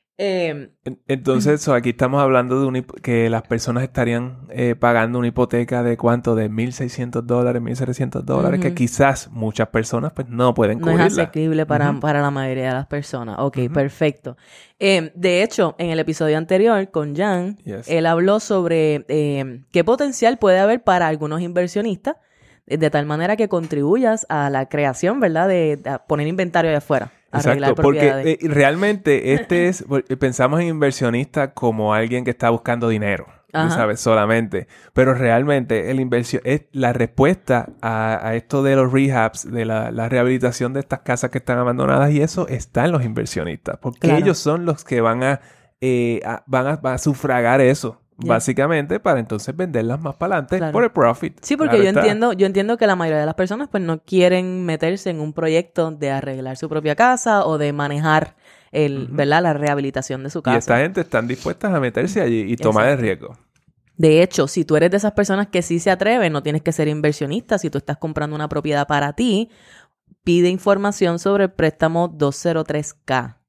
Eh, Entonces, so, aquí estamos hablando de una, que las personas estarían eh, pagando una hipoteca de ¿cuánto? De mil seiscientos dólares, mil setecientos dólares, uh-huh. que quizás muchas personas pues no pueden cubrirla. No es asequible para, uh-huh. para la mayoría de las personas. Ok, uh-huh. perfecto. Eh, de hecho, en el episodio anterior con Jan, yes. él habló sobre eh, qué potencial puede haber para algunos inversionistas de tal manera que contribuyas a la creación, ¿verdad? De, de poner inventario allá afuera. Exacto, porque eh, realmente este es, pensamos en inversionista como alguien que está buscando dinero, tú sabes, solamente. Pero realmente el inversión es la respuesta a, a esto de los rehabs, de la, la rehabilitación de estas casas que están abandonadas, y eso está en los inversionistas, porque claro. ellos son los que van a, eh, a, van a, van a sufragar eso. Yeah. Básicamente para entonces venderlas más para adelante claro. por el profit. Sí, porque claro yo está. entiendo, yo entiendo que la mayoría de las personas pues no quieren meterse en un proyecto de arreglar su propia casa o de manejar el, uh-huh. ¿verdad? La rehabilitación de su casa. Y esta gente están dispuestas a meterse allí y tomar Exacto. el riesgo. De hecho, si tú eres de esas personas que sí se atreven, no tienes que ser inversionista. Si tú estás comprando una propiedad para ti, pide información sobre el préstamo doscientos tres K.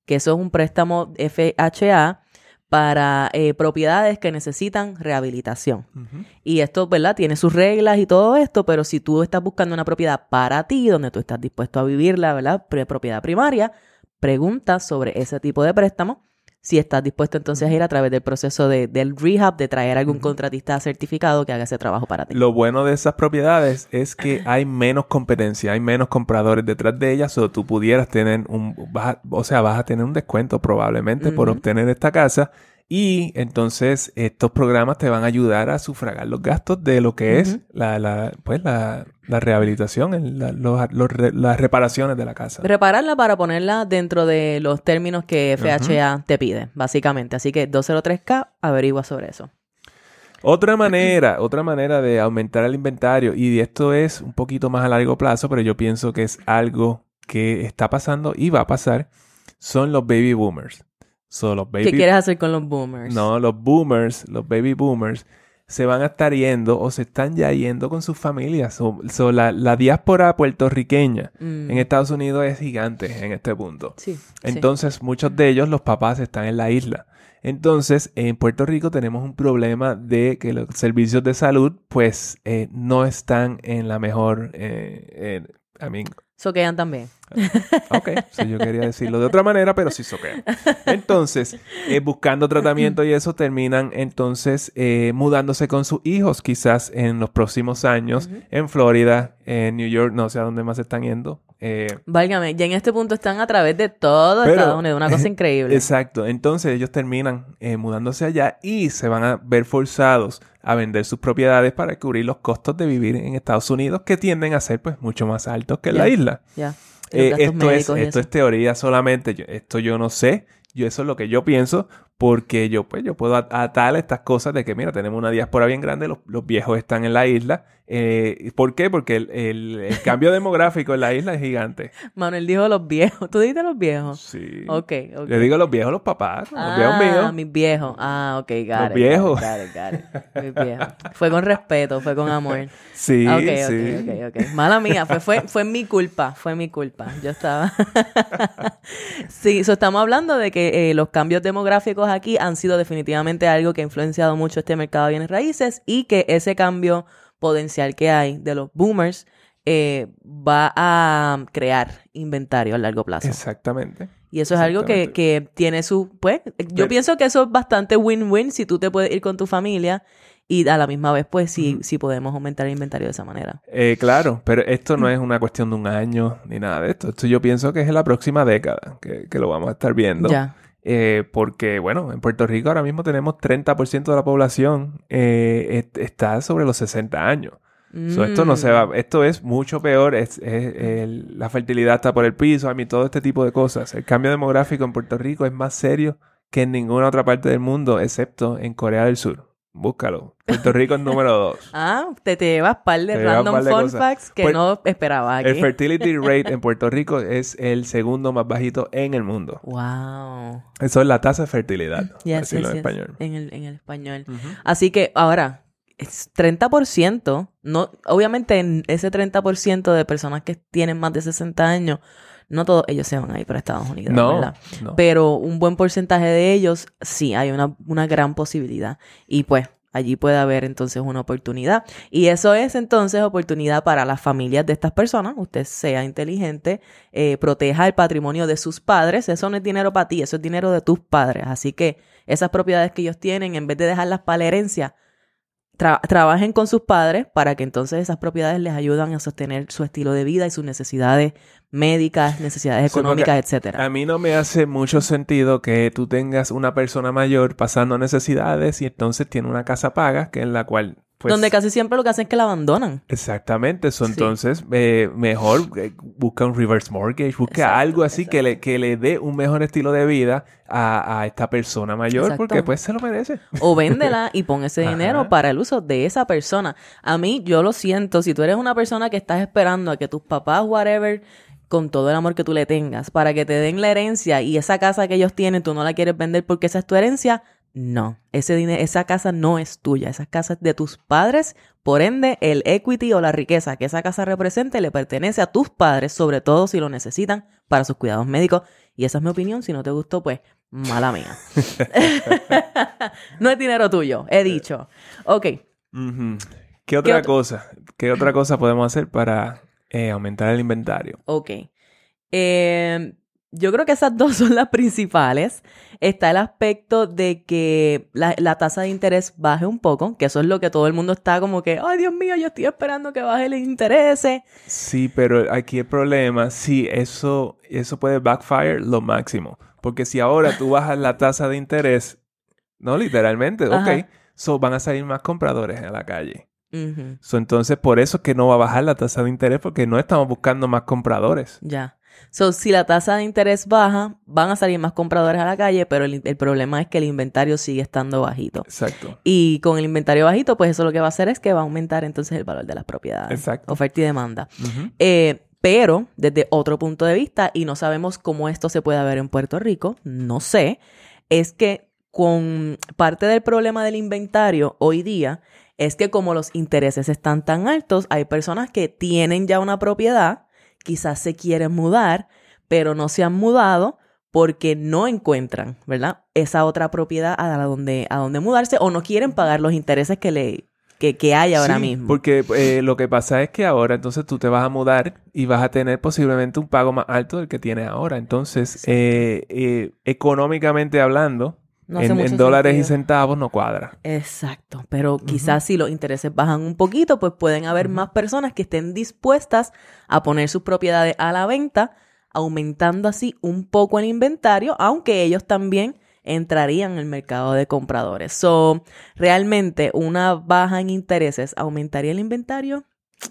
que eso es un préstamo F H A para eh, propiedades que necesitan rehabilitación. Uh-huh. Y esto, ¿verdad? Tiene sus reglas y todo esto, pero si tú estás buscando una propiedad para ti, donde tú estás dispuesto a vivirla, ¿verdad? Pre- propiedad primaria, pregunta sobre ese tipo de préstamo. Si estás dispuesto entonces a ir a través del proceso de, del rehab, de traer algún uh-huh. contratista certificado que haga ese trabajo para ti. Lo bueno de esas propiedades es que hay menos competencia, hay menos compradores detrás de ellas, o tú pudieras tener un, vas a, o sea, vas a tener un descuento probablemente uh-huh. por obtener esta casa. Y entonces estos programas te van a ayudar a sufragar los gastos de lo que uh-huh. es la, la, pues la, la rehabilitación, la, los, los, las reparaciones de la casa. Repararla para ponerla dentro de los términos que F H A uh-huh. te pide, básicamente. Así que doscientos tres K, averigua sobre eso. Otra manera, otra manera de aumentar el inventario, y esto es un poquito más a largo plazo, pero yo pienso que es algo que está pasando y va a pasar, son los baby boomers. So, los baby... ¿Qué quieres hacer con los boomers? No, los boomers, los baby boomers, se van a estar yendo o se están ya yendo con sus familias. So, so, la, la diáspora puertorriqueña mm. en Estados Unidos es gigante en este punto. Sí, Entonces, sí. muchos de ellos, los papás, están en la isla. Entonces, en Puerto Rico tenemos un problema de que los servicios de salud, pues, eh, no están en la mejor... Eh, eh, I mean, soquean también. Ok, so yo quería decirlo de otra manera, pero sí soquean. Entonces, eh, buscando tratamiento y eso, terminan entonces eh, mudándose con sus hijos, quizás en los próximos años, uh-huh. en Florida, en New York, no sé a dónde más se están yendo. Eh, Válgame, ya en este punto están a través de todo pero, Estados Unidos, una cosa increíble. Exacto, entonces ellos terminan eh, mudándose allá y se van a ver forzados a vender sus propiedades para cubrir los costos de vivir en Estados Unidos, que tienden a ser pues mucho más altos que en yeah. la isla. Yeah. Eh, esto es, esto es teoría solamente, yo, esto yo no sé, yo eso es lo que yo pienso, porque yo pues yo puedo atar estas cosas de que mira, tenemos una diáspora bien grande, los, los viejos están en la isla. Eh, ¿Por qué? Porque el, el, el cambio demográfico en la isla es gigante. Manuel dijo los viejos. ¿Tú dijiste los viejos? Sí. Ok, ok. Le digo los viejos, los papás, ah, los viejos míos. Ah, mis viejos. Ah, ok, got Los it, viejos. Got it, got it, got it. Mis viejos. Fue con respeto, fue con amor. Sí, okay, sí. Ok, ok, ok. Mala mía, fue, fue, fue mi culpa, fue mi culpa. Yo estaba... sí, so estamos hablando de que eh, los cambios demográficos aquí han sido definitivamente algo que ha influenciado mucho este mercado de bienes raíces y que ese cambio potencial que hay de los boomers eh, va a crear inventario a largo plazo. Exactamente. Y eso es algo que, que tiene su... Pues, yo Pero, pienso que eso es bastante win-win si tú te puedes ir con tu familia y a la misma vez, pues, sí, uh-huh. sí podemos aumentar el inventario de esa manera. Eh, claro, pero esto no es una cuestión de un año ni nada de esto. Esto yo pienso que es en la próxima década que, que lo vamos a estar viendo. Ya. Eh, porque, bueno, en Puerto Rico ahora mismo tenemos treinta por ciento de la población eh, est- está sobre los sesenta años. Mm. So, esto no se va... Esto es mucho peor. Es, es, el, la fertilidad está por el piso. A mí todo este tipo de cosas. El cambio demográfico en Puerto Rico es más serio que en ninguna otra parte del mundo, excepto en Corea del Sur. Búscalo. Puerto Rico es número dos. Ah, te, te llevas par de te random par de fun cosas. Facts que pues, no esperaba aquí. El fertility rate en Puerto Rico es el segundo más bajito en el mundo. Wow. Eso es la tasa de fertilidad. Yes, decirlo yes, en yes. español. En el, en el español. Uh-huh. Así que ahora, es treinta por ciento, no, obviamente en ese treinta por ciento de personas que tienen más de sesenta años, no todos ellos se van a ir para Estados Unidos, no, ¿verdad? No. Pero un buen porcentaje de ellos, sí, hay una, una gran posibilidad. Y pues, allí puede haber entonces una oportunidad. Y eso es entonces oportunidad para las familias de estas personas. Usted sea inteligente, eh, proteja el patrimonio de sus padres. Eso no es dinero para ti, eso es dinero de tus padres. Así que esas propiedades que ellos tienen, en vez de dejarlas para la herencia, tra- trabajen con sus padres para que entonces esas propiedades les ayuden a sostener su estilo de vida y sus necesidades médicas, necesidades económicas, sí, etcétera. A mí no me hace mucho sentido que tú tengas una persona mayor pasando necesidades y entonces tiene una casa paga, que en la cual... Pues, donde casi siempre lo que hacen es que la abandonan. Exactamente. Eso, sí. Entonces, eh, mejor eh, busca un reverse mortgage, busca exacto, algo así que le, que le dé un mejor estilo de vida a, a esta persona mayor, exacto. porque pues se lo merece. O véndela y pon ese dinero para el uso de esa persona. A mí, yo lo siento, si tú eres una persona que estás esperando a que tus papás, whatever... con todo el amor que tú le tengas, para que te den la herencia y esa casa que ellos tienen, tú no la quieres vender porque esa es tu herencia, No, ese dinero, esa casa no es tuya, esa casa es de tus padres, por ende el equity o la riqueza que esa casa represente le pertenece a tus padres, sobre todo si lo necesitan para sus cuidados médicos. Y esa es mi opinión, si no te gustó, pues mala mía. No es dinero tuyo, he dicho. Ok. Uh-huh. ¿Qué otra ¿Qué cosa? ¿Qué otra cosa podemos hacer para eh, aumentar el inventario? Ok. Eh... Yo creo que esas dos son las principales. Está el aspecto de que la, la tasa de interés baje un poco, que eso es lo que todo el mundo está como que, ay, Dios mío, yo estoy esperando que baje el interés. Sí, pero aquí el problema, sí, eso, eso puede backfire lo máximo. Porque si ahora tú bajas la tasa de interés, no literalmente, Ajá. ok, so van a salir más compradores a la calle. Uh-huh. So, entonces, por eso es que no va a bajar la tasa de interés, porque no estamos buscando más compradores. Ya. So, si la tasa de interés baja, van a salir más compradores a la calle, pero el, el problema es que el inventario sigue estando bajito. Exacto. Y con el inventario bajito, pues eso lo que va a hacer es que va a aumentar entonces el valor de las propiedades. Exacto. Oferta y demanda. Uh-huh. Eh, pero, desde otro punto de vista, y no sabemos cómo esto se puede ver en Puerto Rico, no sé, es que con parte del problema del inventario hoy día es que como los intereses están tan altos, hay personas que tienen ya una propiedad, quizás se quieren mudar, pero no se han mudado porque no encuentran, ¿verdad?, esa otra propiedad a donde, a donde mudarse, o no quieren pagar los intereses que, le, que, que hay ahora sí, mismo. Porque eh, lo que pasa es que ahora entonces tú te vas a mudar y vas a tener posiblemente un pago más alto del que tienes ahora. Entonces, eh, eh, económicamente hablando, no en, en dólares sentido. Y centavos no cuadra. Exacto, pero uh-huh. quizás si los intereses bajan un poquito, pues pueden haber uh-huh. más personas que estén dispuestas a poner sus propiedades a la venta, aumentando así un poco el inventario, aunque ellos también entrarían en el mercado de compradores. So, realmente una baja en intereses aumentaría el inventario.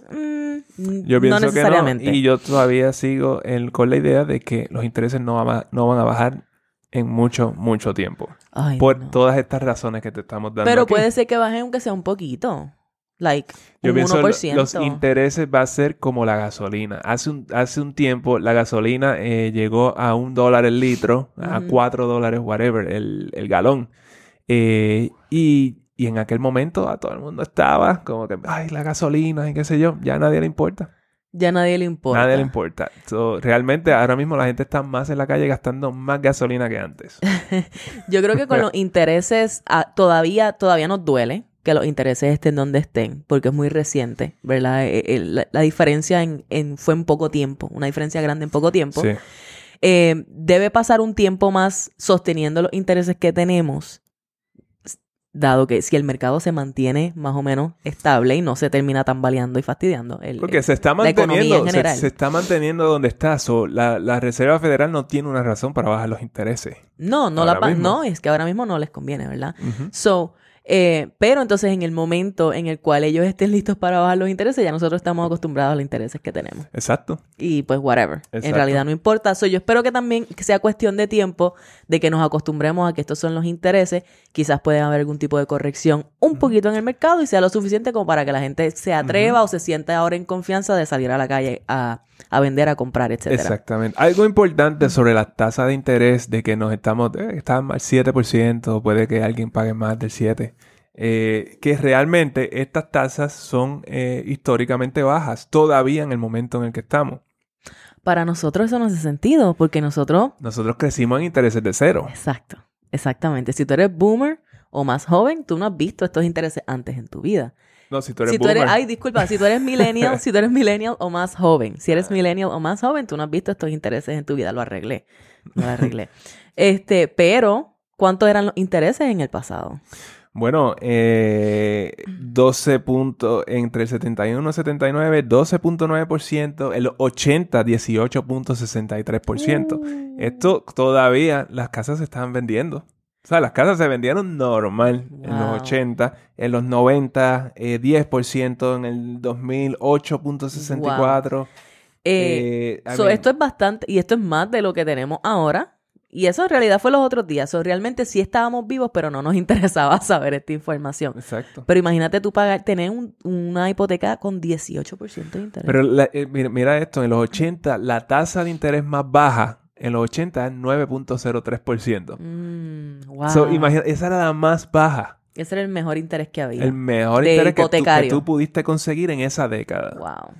Mm, yo pienso no necesariamente. Que no, y yo todavía sigo en, con la idea de que los intereses no, va, no van a bajar en mucho, mucho tiempo. Ay, por no. todas estas razones que te estamos dando Pero aquí. puede ser que baje aunque sea un poquito. Like, Yo un pienso uno por ciento. Los intereses va a ser como la gasolina. Hace un, hace un tiempo la gasolina eh, llegó a un dólar el litro, uh-huh. a cuatro dólares, whatever, el, el galón. Eh, y, y en aquel momento a todo el mundo estaba como que, ay, la gasolina y qué sé yo. Ya a nadie le importa. Ya a nadie le importa. Nadie le importa. So, realmente ahora mismo la gente está más en la calle gastando más gasolina que antes. Yo creo que con los intereses ah, todavía, todavía nos duele que los intereses estén donde estén, porque es muy reciente, ¿verdad? Eh, eh, la, la diferencia en, en, fue en poco tiempo, una diferencia grande en poco tiempo. Sí. Eh, debe pasar un tiempo más sosteniendo los intereses que tenemos, dado que si el mercado se mantiene más o menos estable y no se termina tambaleando y fastidiando. El, Porque el, se está manteniendo, se, se está manteniendo donde está. So, la, la Reserva Federal no tiene una razón para bajar los intereses. No, no, la, no, es que ahora mismo no les conviene, ¿verdad? Uh-huh. So, eh, pero entonces en el momento en el cual ellos estén listos para bajar los intereses, ya nosotros estamos acostumbrados a los intereses que tenemos. Exacto. Y pues whatever. Exacto. En realidad no importa. So, yo espero que también sea cuestión de tiempo de que nos acostumbremos a que estos son los intereses. Quizás puede haber algún tipo de corrección un uh-huh. poquito en el mercado y sea lo suficiente como para que la gente se atreva uh-huh. o se sienta ahora en confianza de salir a la calle a, a vender, a comprar, etcétera. Exactamente. Algo importante uh-huh. sobre la tasa de interés de que nos estamos... Eh, estamos al siete por ciento, puede que alguien pague más del siete por ciento. Eh, que realmente estas tasas son eh, históricamente bajas todavía en el momento en el que estamos. Para nosotros eso no hace sentido, porque nosotros... Nosotros crecimos en intereses de cero. Exacto, exactamente. Si tú eres boomer o más joven, tú no has visto estos intereses antes en tu vida. No, si tú eres si boomer... Tú eres, ay, disculpa, si tú eres millennial, si tú eres millennial o más joven. Si eres millennial o más joven, tú no has visto estos intereses en tu vida. Lo arreglé, lo arreglé. este, pero, ¿cuántos eran los intereses en el pasado? Bueno, eh, doce puntos entre el setenta y uno y setenta y nueve, doce punto nueve por ciento, el ochenta, dieciocho punto sesenta y tres por ciento. Uh. Esto todavía, las casas se estaban vendiendo. O sea, las casas se vendieron normal wow. en los ochenta, en los noventa, eh, diez por ciento, en el dos mil, ocho punto sesenta y cuatro. Wow. Eh, eh, so mean, esto es bastante, y esto es más de lo que tenemos ahora. Y eso en realidad fue los otros días. So, realmente sí estábamos vivos, pero no nos interesaba saber esta información. Exacto. Pero imagínate tú pagar, tener un, una hipoteca con dieciocho por ciento de interés. Pero la, eh, mira, mira esto, en los ochenta la tasa de interés más baja en los ochenta es nueve punto cero tres por ciento. Mm, wow. So, imagina, esa era la más baja. Ese era el mejor interés que había. El mejor de interés que tú, hipotecario. que tú pudiste conseguir en esa década. Wow.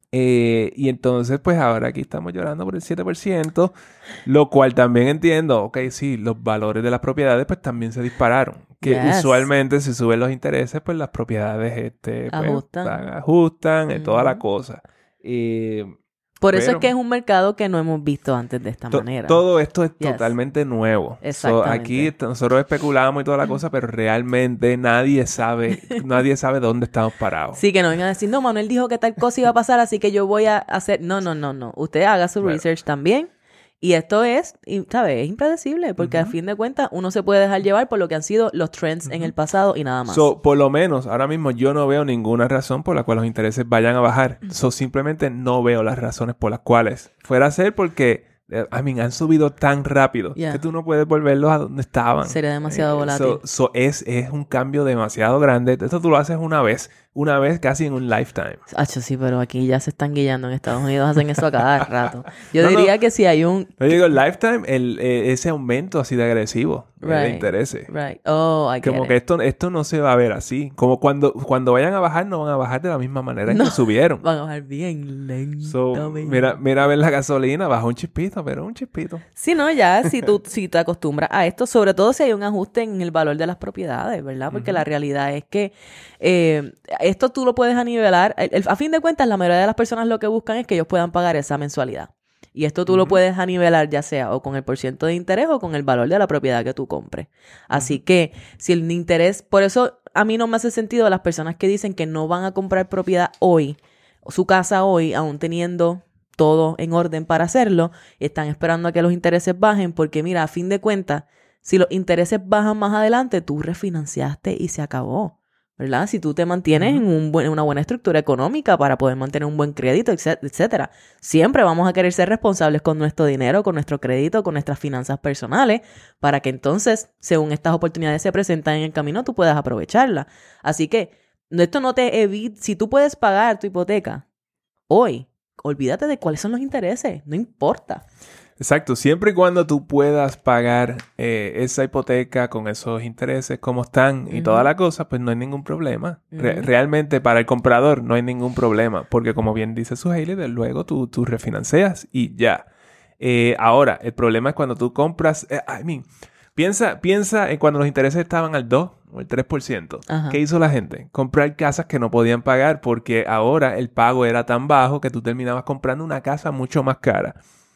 Eh, y entonces, pues ahora aquí estamos llorando por el siete por ciento, lo cual también entiendo, ok, sí, los valores de las propiedades pues también se dispararon. Que Yes. usualmente si suben los intereses, pues las propiedades este, pues, Ajustan. ajustan, uh-huh. toda la cosa. Eh, Por eso pero, es que es un mercado que no hemos visto antes de esta to- manera. Todo esto es Yes. totalmente nuevo. Exactamente. So, aquí t- nosotros especulamos y toda la cosa, pero realmente nadie sabe, nadie sabe dónde estamos parados. Sí, que no vengan a decir, no, Manuel dijo que tal cosa iba a pasar, así que yo voy a hacer... No, no, no, no. Usted haga su Bueno. research también. Y esto es, y, ¿sabes? Es impredecible, porque Uh-huh. a fin de cuentas uno se puede dejar llevar por lo que han sido los trends uh-huh. en el pasado y nada más. So, por lo menos, ahora mismo yo no veo ninguna razón por la cual los intereses vayan a bajar. Uh-huh. So, simplemente no veo las razones por las cuales fuera a ser porque... I mean, han subido tan rápido yeah. que tú no puedes volverlos a donde estaban. Sería demasiado eh, volátil. So, so es, es un cambio demasiado grande. Esto tú lo haces una vez. Una vez casi en un lifetime. Hacho, sí, pero aquí ya se están guillando. En Estados Unidos hacen eso a cada rato. Yo no, diría no, que si hay un... No digo el lifetime, el, eh, ese aumento así de agresivo right, de intereses. Right. Oh, I get Como it. que esto, esto no se va a ver así. Como cuando, cuando vayan a bajar, no van a bajar de la misma manera en no, que subieron. Van a bajar bien lento. So, mira, mira a ver la gasolina, bajó un chispito, pero un chispito. Sí, no, ya si tú si te acostumbras a esto, sobre todo si hay un ajuste en el valor de las propiedades, ¿verdad? Porque uh-huh. la realidad es que eh, esto tú lo puedes nivelar. El, el, a fin de cuentas, la mayoría de las personas lo que buscan es que ellos puedan pagar esa mensualidad. Y esto tú uh-huh. lo puedes anivelar ya sea o con el porciento de interés o con el valor de la propiedad que tú compres. Así uh-huh. que si el interés... Por eso a mí no me hace sentido las personas que dicen que no van a comprar propiedad hoy, su casa hoy, aún teniendo todo en orden para hacerlo, y están esperando a que los intereses bajen, porque mira, a fin de cuentas, si los intereses bajan más adelante, tú refinanciaste y se acabó. ¿Verdad? Si tú te mantienes uh-huh. en un buen, una buena estructura económica para poder mantener un buen crédito, etcétera. Siempre vamos a querer ser responsables con nuestro dinero, con nuestro crédito, con nuestras finanzas personales, para que entonces, según estas oportunidades se presentan en el camino, tú puedas aprovecharlas. Así que, esto no te evita... Si tú puedes pagar tu hipoteca hoy, olvídate de cuáles son los intereses. No importa. Exacto, siempre y cuando tú puedas pagar eh, esa hipoteca con esos intereses como están y uh-huh. toda la cosa, pues no hay ningún problema. Uh-huh. Re- realmente para el comprador no hay ningún problema, porque como bien dice Suheili, de luego tú, tú refinancias y ya. Eh, ahora, el problema es cuando tú compras, eh, I mean, piensa, piensa en cuando los intereses estaban al dos o el tres por ciento. Uh-huh. ¿Qué hizo la gente? Comprar casas que no podían pagar porque ahora el pago era tan bajo que tú terminabas comprando una casa mucho más cara.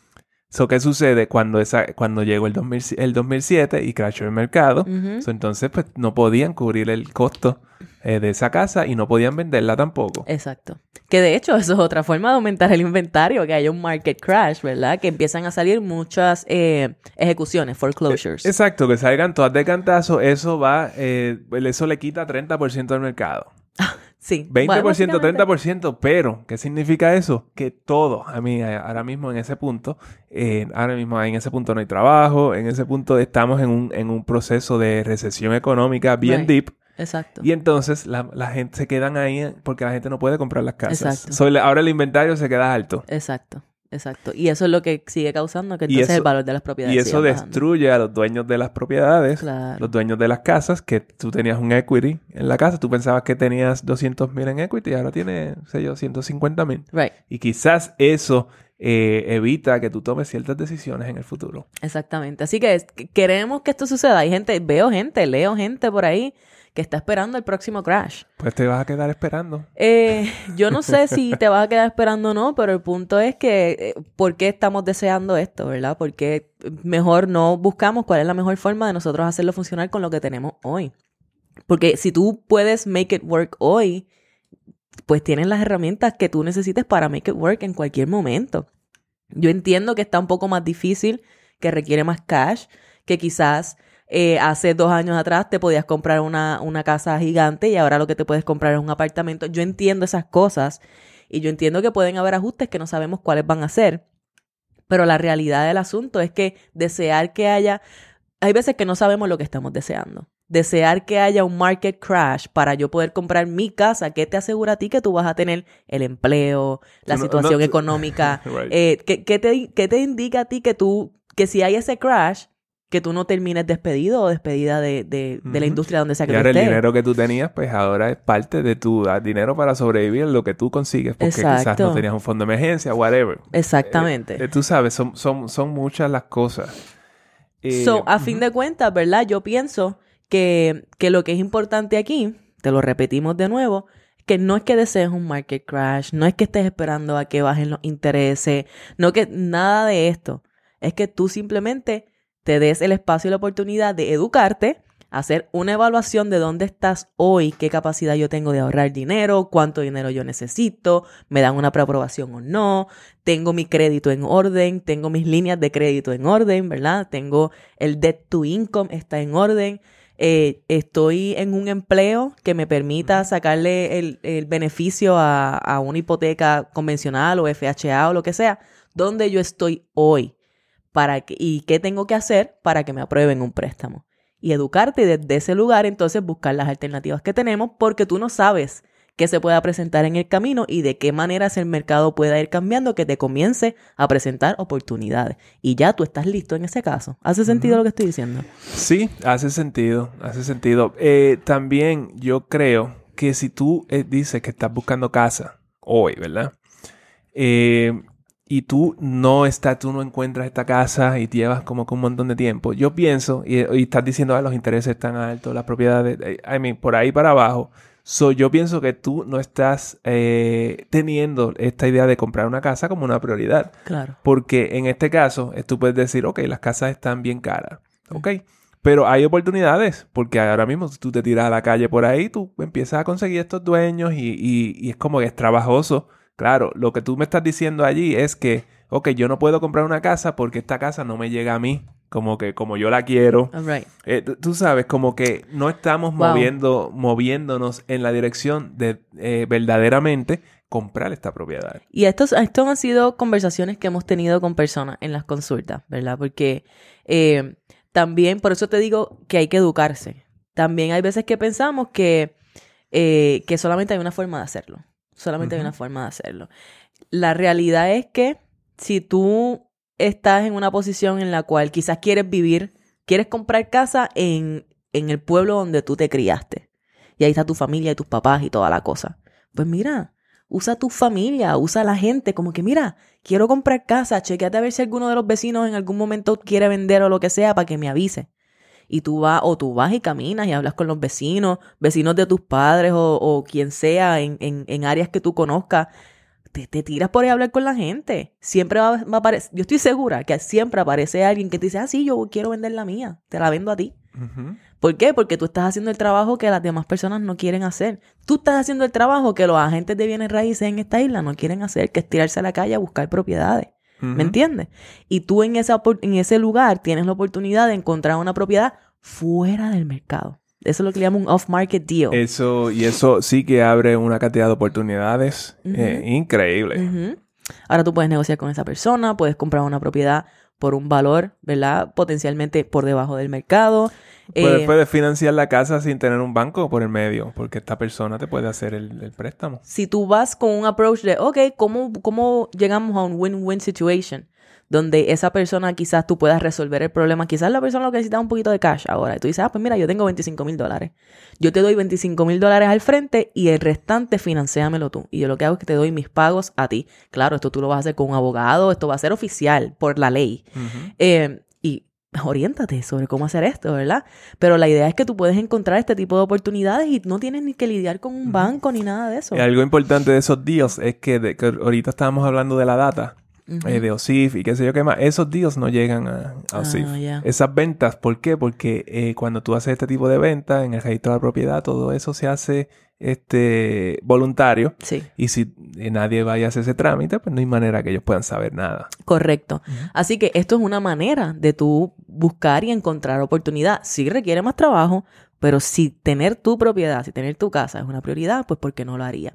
So, ¿qué sucede cuando esa cuando llegó el, dos mil, el dos mil siete y crashó el mercado? Uh-huh. So, entonces, pues, no podían cubrir el costo eh, de esa casa y no podían venderla tampoco. Exacto. Que de hecho, eso es otra forma de aumentar el inventario, que haya un market crash, ¿verdad? Que empiezan a salir muchas eh, ejecuciones, foreclosures. Exacto, que salgan todas de cantazo. Eso va, eh, eso le quita treinta por ciento del mercado. Sí. veinte por ciento, bueno, treinta por ciento, pero ¿qué significa eso? Que todo, a mí, ahora mismo en ese punto, eh, ahora mismo en ese punto no hay trabajo, en ese punto estamos en un, en un proceso de recesión económica bien right. deep. Exacto. Y entonces la, la gente se quedan ahí porque la gente no puede comprar las casas. Exacto. So, ahora el inventario se queda alto. Exacto. Exacto. Y eso es lo que sigue causando que entonces eso, el valor de las propiedades y eso destruye bajando. A los dueños de las propiedades, claro. los dueños de las casas, que tú tenías un equity en la casa. Tú pensabas que tenías doscientos mil en equity y ahora tienes, sé yo, ciento cincuenta mil. Right. Y quizás eso eh, evita que tú tomes ciertas decisiones en el futuro. Exactamente. Así que queremos que esto suceda. Hay gente, veo gente, leo gente por ahí que está esperando el próximo crash. Pues te vas a quedar esperando. Eh, yo no sé si te vas a quedar esperando o no, pero el punto es que eh, ¿por qué estamos deseando esto, verdad? Porque mejor no buscamos cuál es la mejor forma de nosotros hacerlo funcionar con lo que tenemos hoy. Porque si tú puedes make it work hoy, pues tienes las herramientas que tú necesites para make it work en cualquier momento. Yo entiendo que está un poco más difícil, que requiere más cash, que quizás... Eh, hace dos años atrás te podías comprar una, una casa gigante y ahora lo que te puedes comprar es un apartamento. Yo entiendo esas cosas y yo entiendo que pueden haber ajustes que no sabemos cuáles van a ser. Pero la realidad del asunto es que desear que haya... Hay veces que no sabemos lo que estamos deseando. Desear que haya un market crash para yo poder comprar mi casa, ¿qué te asegura a ti que tú vas a tener el empleo, la no, situación no, económica? right. eh, ¿qué, qué, te, ¿Qué te indica a ti que tú que si hay ese crash, que tú no termines despedido o despedida de, de, de la industria donde sea que y ahora tú estés. el dinero que tú tenías, pues ahora es parte de tu dinero para sobrevivir, lo que tú consigues, porque Exacto. quizás no tenías un fondo de emergencia, whatever. Exactamente. Eh, eh, tú sabes, son, son, son muchas las cosas. Eh, so, a uh-huh. fin de cuentas, ¿verdad? Yo pienso que, que lo que es importante aquí, te lo repetimos de nuevo, que no es que desees un market crash, no es que estés esperando a que bajen los intereses, no que nada de esto. Es que tú simplemente te des el espacio y la oportunidad de educarte, hacer una evaluación de dónde estás hoy, qué capacidad yo tengo de ahorrar dinero, cuánto dinero yo necesito, me dan una preaprobación o no, tengo mi crédito en orden, tengo mis líneas de crédito en orden, ¿verdad? Tengo el debt to income, está en orden, eh, estoy en un empleo que me permita sacarle el, el beneficio a, a una hipoteca convencional o F H A o lo que sea, donde yo estoy hoy. Para que, y qué tengo que hacer para que me aprueben un préstamo. Y educarte desde ese lugar, entonces buscar las alternativas que tenemos, porque tú no sabes qué se pueda presentar en el camino y de qué maneras el mercado pueda ir cambiando, que te comience a presentar oportunidades. Y ya tú estás listo en ese caso. ¿Hace sentido uh-huh. lo que estoy diciendo? Sí, hace sentido, hace sentido. Eh, también yo creo que si tú eh, dices que estás buscando casa hoy, ¿verdad? Eh... y tú no estás, tú no encuentras esta casa y te llevas como que un montón de tiempo. Yo pienso, y, y estás diciendo, ah, los intereses están altos, las propiedades, I mean, por ahí para abajo. So, yo pienso que tú no estás eh, teniendo esta idea de comprar una casa como una prioridad. Claro. Porque en este caso, tú puedes decir, ok, las casas están bien caras. Ok. Mm. Pero hay oportunidades, porque ahora mismo si tú te tiras a la calle por ahí, tú empiezas a conseguir estos dueños y, y, y es como que es trabajoso. Claro, lo que tú me estás diciendo allí es que, ok, yo no puedo comprar una casa porque esta casa no me llega a mí como que como yo la quiero. Right. Eh, tú, tú sabes, como que no estamos wow. moviendo, moviéndonos en la dirección de eh, verdaderamente comprar esta propiedad. Y estos, estos han sido conversaciones que hemos tenido con personas en las consultas, ¿verdad? Porque eh, también, por eso te digo que hay que educarse. También hay veces que pensamos que, eh, que solamente hay una forma de hacerlo. Solamente uh-huh. hay una forma de hacerlo. La realidad es que si tú estás en una posición en la cual quizás quieres vivir, quieres comprar casa en, en el pueblo donde tú te criaste. Y ahí está tu familia y tus papás y toda la cosa. Pues mira, usa tu familia, usa a la gente. Como que mira, quiero comprar casa, chequéate a ver si alguno de los vecinos en algún momento quiere vender o lo que sea para que me avise. Y tú vas, o tú vas y caminas y hablas con los vecinos, vecinos de tus padres o, o quien sea en, en, en áreas que tú conozcas. Te, te tiras por ahí a hablar con la gente. Siempre va, va a aparecer, yo estoy segura que siempre aparece alguien que te dice, ah, sí, yo quiero vender la mía, te la vendo a ti. Uh-huh. ¿Por qué? Porque tú estás haciendo el trabajo que las demás personas no quieren hacer. Tú estás haciendo el trabajo que los agentes de bienes raíces en esta isla no quieren hacer, que es tirarse a la calle a buscar propiedades. Uh-huh. ¿Me entiendes? Y tú en, esa, en ese lugar tienes la oportunidad de encontrar una propiedad fuera del mercado. Eso es lo que le llaman un off-market deal. Eso, y eso sí que abre una cantidad de oportunidades uh-huh. eh, increíble. Uh-huh. Ahora tú puedes negociar con esa persona, puedes comprar una propiedad por un valor, ¿verdad? Potencialmente por debajo del mercado. Puedes, eh, puedes financiar la casa sin tener un banco por el medio, porque esta persona te puede hacer el, el préstamo. Si tú vas con un approach de, ok, ¿cómo, cómo llegamos a un win-win situation? Donde esa persona quizás tú puedas resolver el problema. Quizás la persona lo que necesita es un poquito de cash ahora. Y tú dices, ah, pues mira, yo tengo veinticinco mil dólares. Yo te doy veinticinco mil dólares al frente y el restante financiamelo tú. Y yo lo que hago es que te doy mis pagos a ti. Claro, esto tú lo vas a hacer con un abogado. Esto va a ser oficial por la ley. Uh-huh. Eh, y oriéntate sobre cómo hacer esto, ¿verdad? Pero la idea es que tú puedes encontrar este tipo de oportunidades y no tienes ni que lidiar con un uh-huh. banco ni nada de eso. Y algo importante de esos deals es que, de, que ahorita estábamos hablando de la data. Uh-huh. Eh, de O S I F y qué sé yo qué más. Esos deals no llegan a, a O S I F. Ah, yeah. Esas ventas, ¿por qué? Porque eh, cuando tú haces este tipo de ventas en el registro de la propiedad, todo eso se hace este voluntario. Sí. Y si eh, nadie vaya a hacer ese trámite, pues no hay manera que ellos puedan saber nada. Correcto. Uh-huh. Así que esto es una manera de tú buscar y encontrar oportunidad. Sí requiere más trabajo, pero si tener tu propiedad, si tener tu casa es una prioridad, pues ¿por qué no lo haría?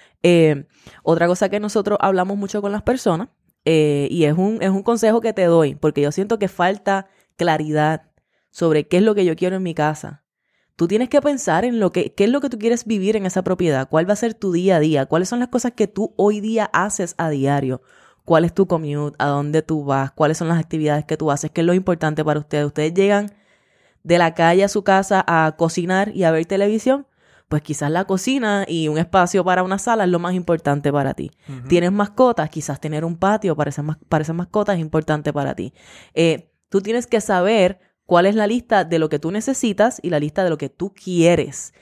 Eh, otra cosa que nosotros hablamos mucho con las personas, Eh, y es un, es un consejo que te doy, porque yo siento que falta claridad sobre qué es lo que yo quiero en mi casa. Tú tienes que pensar en lo que, qué es lo que tú quieres vivir en esa propiedad, cuál va a ser tu día a día, cuáles son las cosas que tú hoy día haces a diario, cuál es tu commute, a dónde tú vas, cuáles son las actividades que tú haces, qué es lo importante para ustedes. Ustedes llegan de la calle a su casa a cocinar y a ver televisión, pues quizás la cocina y un espacio para una sala es lo más importante para ti. Uh-huh. ¿Tienes mascotas? Quizás tener un patio para esas, para esas mascotas es importante para ti. Eh, tú tienes que saber cuál es la lista de lo que tú necesitas y la lista de lo que tú quieres.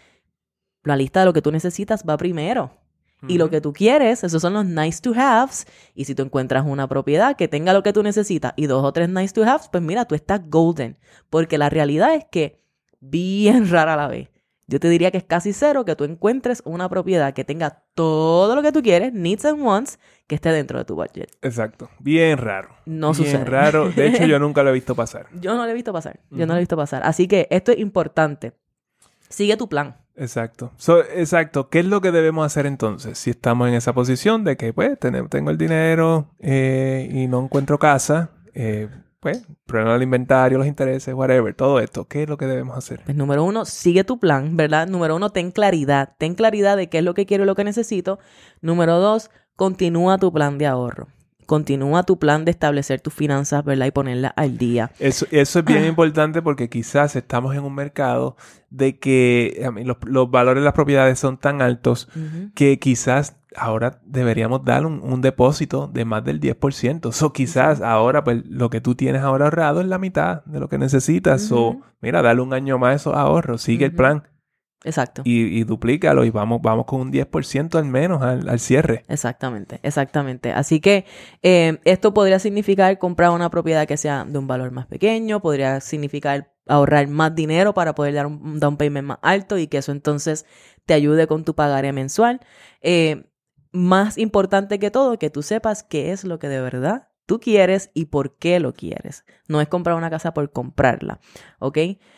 La lista de lo que tú necesitas va primero. Y lo que tú quieres, esos son los nice to haves. Y si tú encuentras una propiedad que tenga lo que tú necesitas y dos o tres nice to haves, pues mira, tú estás golden. Porque la realidad es que, bien rara a la vez, yo te diría que es casi cero que tú encuentres una propiedad que tenga todo lo que tú quieres, needs and wants, que esté dentro de tu budget. Exacto. Bien raro. No bien sucede. Bien raro. De hecho, yo nunca lo he visto pasar. Yo no lo he visto pasar. Yo uh-huh. no lo he visto pasar. Así que esto es importante. Sigue tu plan. Exacto. So, exacto. ¿Qué es lo que debemos hacer entonces? Si estamos en esa posición de que, pues, tengo, tengo el dinero eh, y no encuentro casa, eh, pues, problema del inventario, los intereses, whatever, todo esto. ¿Qué es lo que debemos hacer? Pues, número uno, sigue tu plan, ¿verdad? Número uno, ten claridad. Ten claridad de qué es lo que quiero y lo que necesito. Número dos, continúa tu plan de ahorro. Continúa tu plan de establecer tus finanzas, ¿verdad? Y ponerlas al día. Eso, eso es bien importante porque quizás estamos en un mercado de que a mí, los, los valores de las propiedades son tan altos uh-huh. que quizás ahora deberíamos dar un, un depósito de más del diez por ciento. O so, quizás uh-huh. ahora, pues, lo que tú tienes ahora ahorrado es la mitad de lo que necesitas. O, uh-huh. so, mira, dale un año más a esos ahorros. Sigue uh-huh. el plan. Exacto. Y, y duplícalo y vamos, vamos con un diez por ciento al menos al, al cierre. Exactamente, exactamente. Así que eh, esto podría significar comprar una propiedad que sea de un valor más pequeño, podría significar ahorrar más dinero para poder dar un down payment más alto y que eso entonces te ayude con tu pagaré mensual. Eh, más importante que todo, que tú sepas qué es lo que de verdad tú quieres y por qué lo quieres. No es comprar una casa por comprarla, ¿ok?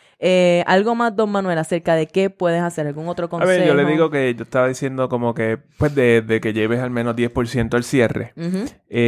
Eh, algo más, don Manuel, acerca de qué puedes hacer, algún otro consejo. A ver, yo le digo que yo estaba diciendo como que, pues, de, de que lleves al menos diez por ciento al cierre. Uh-huh.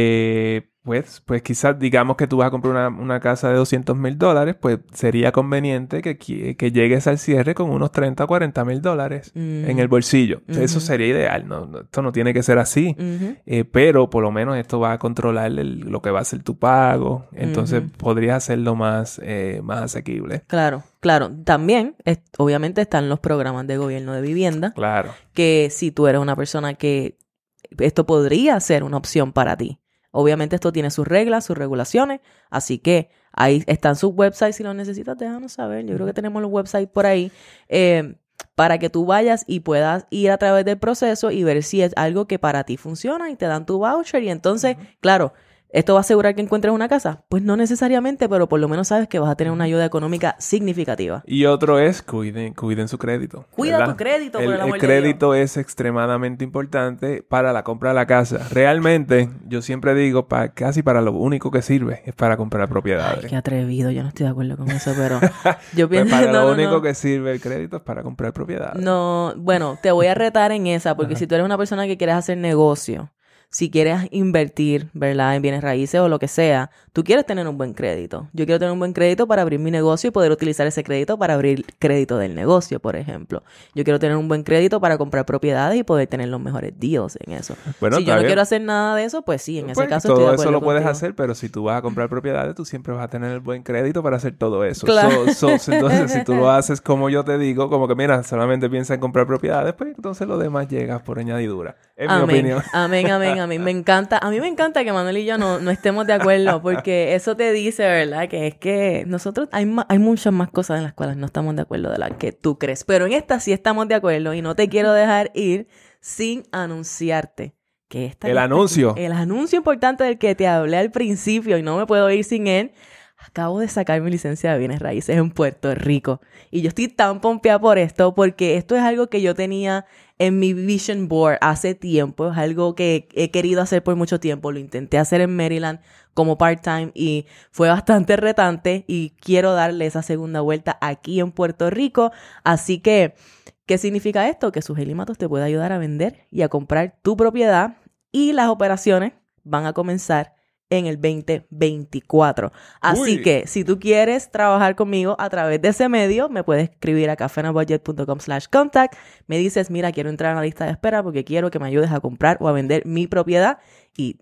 Eh, pues, pues quizás digamos que tú vas a comprar una, una casa de doscientos mil dólares, pues sería conveniente que, que llegues al cierre con unos treinta o cuarenta mil dólares uh-huh. en el bolsillo. Uh-huh. Eso sería ideal, ¿no? Esto no tiene que ser así, uh-huh. eh, pero por lo menos esto va a controlar el, lo que va a ser tu pago. Entonces uh-huh. podrías hacerlo más, eh, más asequible. Claro. Claro, también, es, obviamente, están los programas de gobierno de vivienda. Claro. Que si tú eres una persona que esto podría ser una opción para ti. Obviamente esto tiene sus reglas, sus regulaciones, así que ahí están sus websites. Si los necesitas, déjanos saber. Yo creo que tenemos los websites por ahí eh, para que tú vayas y puedas ir a través del proceso y ver si es algo que para ti funciona y te dan tu voucher. Y entonces, uh-huh. claro, ¿esto va a asegurar que encuentres una casa? Pues no necesariamente, pero por lo menos sabes que vas a tener una ayuda económica significativa. Y otro es, cuiden, cuiden su crédito. Cuida ¿verdad? tu crédito, por el, el amor El de crédito Dios. es extremadamente importante para la compra de la casa. Realmente, yo siempre digo, pa, casi para lo único que sirve es para comprar propiedades. Ay, qué atrevido. Yo no estoy de acuerdo con eso, pero yo pienso... pues para no, lo no, único no. que sirve el crédito es para comprar propiedades. No, bueno, te voy a retar en esa, porque Ajá. si tú eres una persona que quieres hacer negocio, si quieres invertir, ¿verdad?, en bienes raíces o lo que sea, tú quieres tener un buen crédito. Yo quiero tener un buen crédito para abrir mi negocio y poder utilizar ese crédito para abrir crédito del negocio, por ejemplo. Yo quiero tener un buen crédito para comprar propiedades y poder tener los mejores deals en eso. Bueno, si yo no bien. quiero hacer nada de eso, pues sí, en pues, ese caso todo estoy de eso acuerdo lo puedes contigo. hacer, pero si tú vas a comprar propiedades, tú siempre vas a tener el buen crédito para hacer todo eso. Claro. So, so, entonces, si tú lo haces como yo te digo, como que mira, solamente piensa en comprar propiedades, pues entonces lo demás llega por añadidura. Es amén. mi opinión. Amén, amén, amén. Me encanta. A mí me encanta que Manuel y yo no, no estemos de acuerdo, porque eso te dice, ¿verdad? Que es que nosotros hay, ma- hay muchas más cosas en las cuales no estamos de acuerdo de las que tú crees. Pero en esta sí estamos de acuerdo y no te quiero dejar ir sin anunciarte que esta... El anuncio. El anuncio importante del que te hablé al principio y no me puedo ir sin él. Acabo de sacar mi licencia de bienes raíces en Puerto Rico. Y yo estoy tan pompeada por esto porque esto es algo que yo tenía en mi vision board hace tiempo. Es algo que he querido hacer por mucho tiempo. Lo intenté hacer en Maryland como part-time y fue bastante retante. Y quiero darle esa segunda vuelta aquí en Puerto Rico. Así que, ¿qué significa esto? Que Sujeli Matos te puede ayudar a vender y a comprar tu propiedad. Y las operaciones van a comenzar en el veinte veinticuatro. Así Uy. que, si tú quieres trabajar conmigo a través de ese medio, me puedes escribir a cafenabudget.com slash contact. Me dices, mira, quiero entrar en la lista de espera porque quiero que me ayudes a comprar o a vender mi propiedad. Y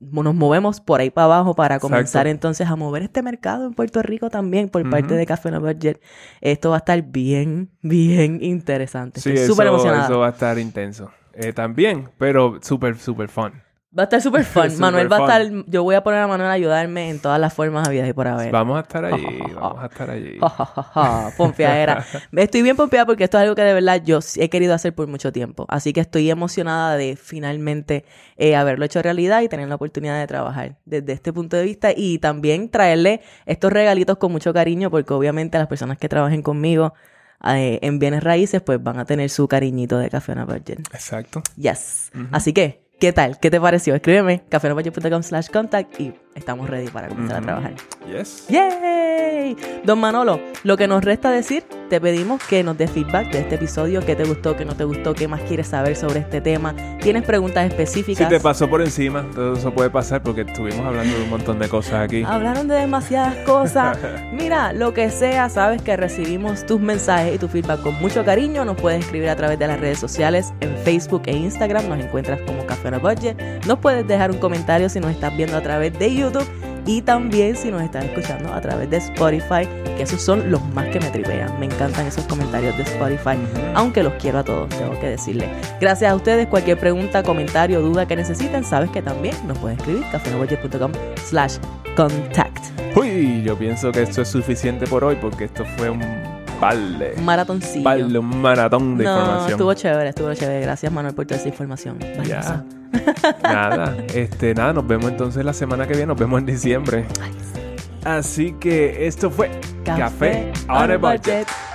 nos movemos por ahí para abajo para comenzar Exacto. entonces a mover este mercado en Puerto Rico también por Uh-huh. parte de Café on a Budget. Esto va a estar bien, bien interesante. Sí, Estoy eso, súper emocionada. eso va a estar intenso. Eh, también, pero súper, súper fun. Va a estar súper fun. Super Manuel va fun. a estar... Yo voy a poner a Manuel a ayudarme en todas las formas habidas y por haber. Vamos a estar allí, vamos a estar allí. Pompeadera. Estoy bien pompeada porque esto es algo que de verdad yo he querido hacer por mucho tiempo. Así que estoy emocionada de finalmente eh, haberlo hecho realidad y tener la oportunidad de trabajar desde este punto de vista y también traerle estos regalitos con mucho cariño porque obviamente las personas que trabajen conmigo eh, en bienes raíces pues van a tener su cariñito de Café on a Budget. Exacto. Yes. Uh-huh. Así que, ¿qué tal? ¿Qué te pareció? Escríbeme cafeonabudget.com slash contact y estamos ready para comenzar Uh-huh. a trabajar. Yes. ¡Yay! Don Manolo, lo que nos resta decir, te pedimos que nos des feedback de este episodio, qué te gustó, qué no te gustó, qué más quieres saber sobre este tema. ¿Tienes preguntas específicas? Si te pasó por encima, todo eso puede pasar porque estuvimos hablando de un montón de cosas aquí. Hablaron de demasiadas cosas. Mira, lo que sea, sabes que recibimos tus mensajes y tu feedback con mucho cariño. Nos puedes escribir a través de las redes sociales, en Facebook e Instagram. Nos encuentras como Café on a Budget. Nos puedes dejar un comentario si nos estás viendo a través de YouTube. Y también si nos estás escuchando a través de Spotify, que esos son los más que me tripean. Me encantan esos comentarios de Spotify, Uh-huh. aunque los quiero a todos, tengo que decirle. Gracias a ustedes, cualquier pregunta, comentario, duda que necesiten, sabes que también nos pueden escribir cafeonabudget.com slash contact. Uy, yo pienso que esto es suficiente por hoy porque esto fue un balde. Un maratoncillo. Balde, un maratón de no, información. estuvo chévere, estuvo chévere. Gracias, Manuel, por toda esa información. Valiosa. Nada, este, nada, nos vemos entonces la semana que viene, nos vemos en diciembre. Ay, sí. Así que esto fue Café Café on on a a Budget. Budget.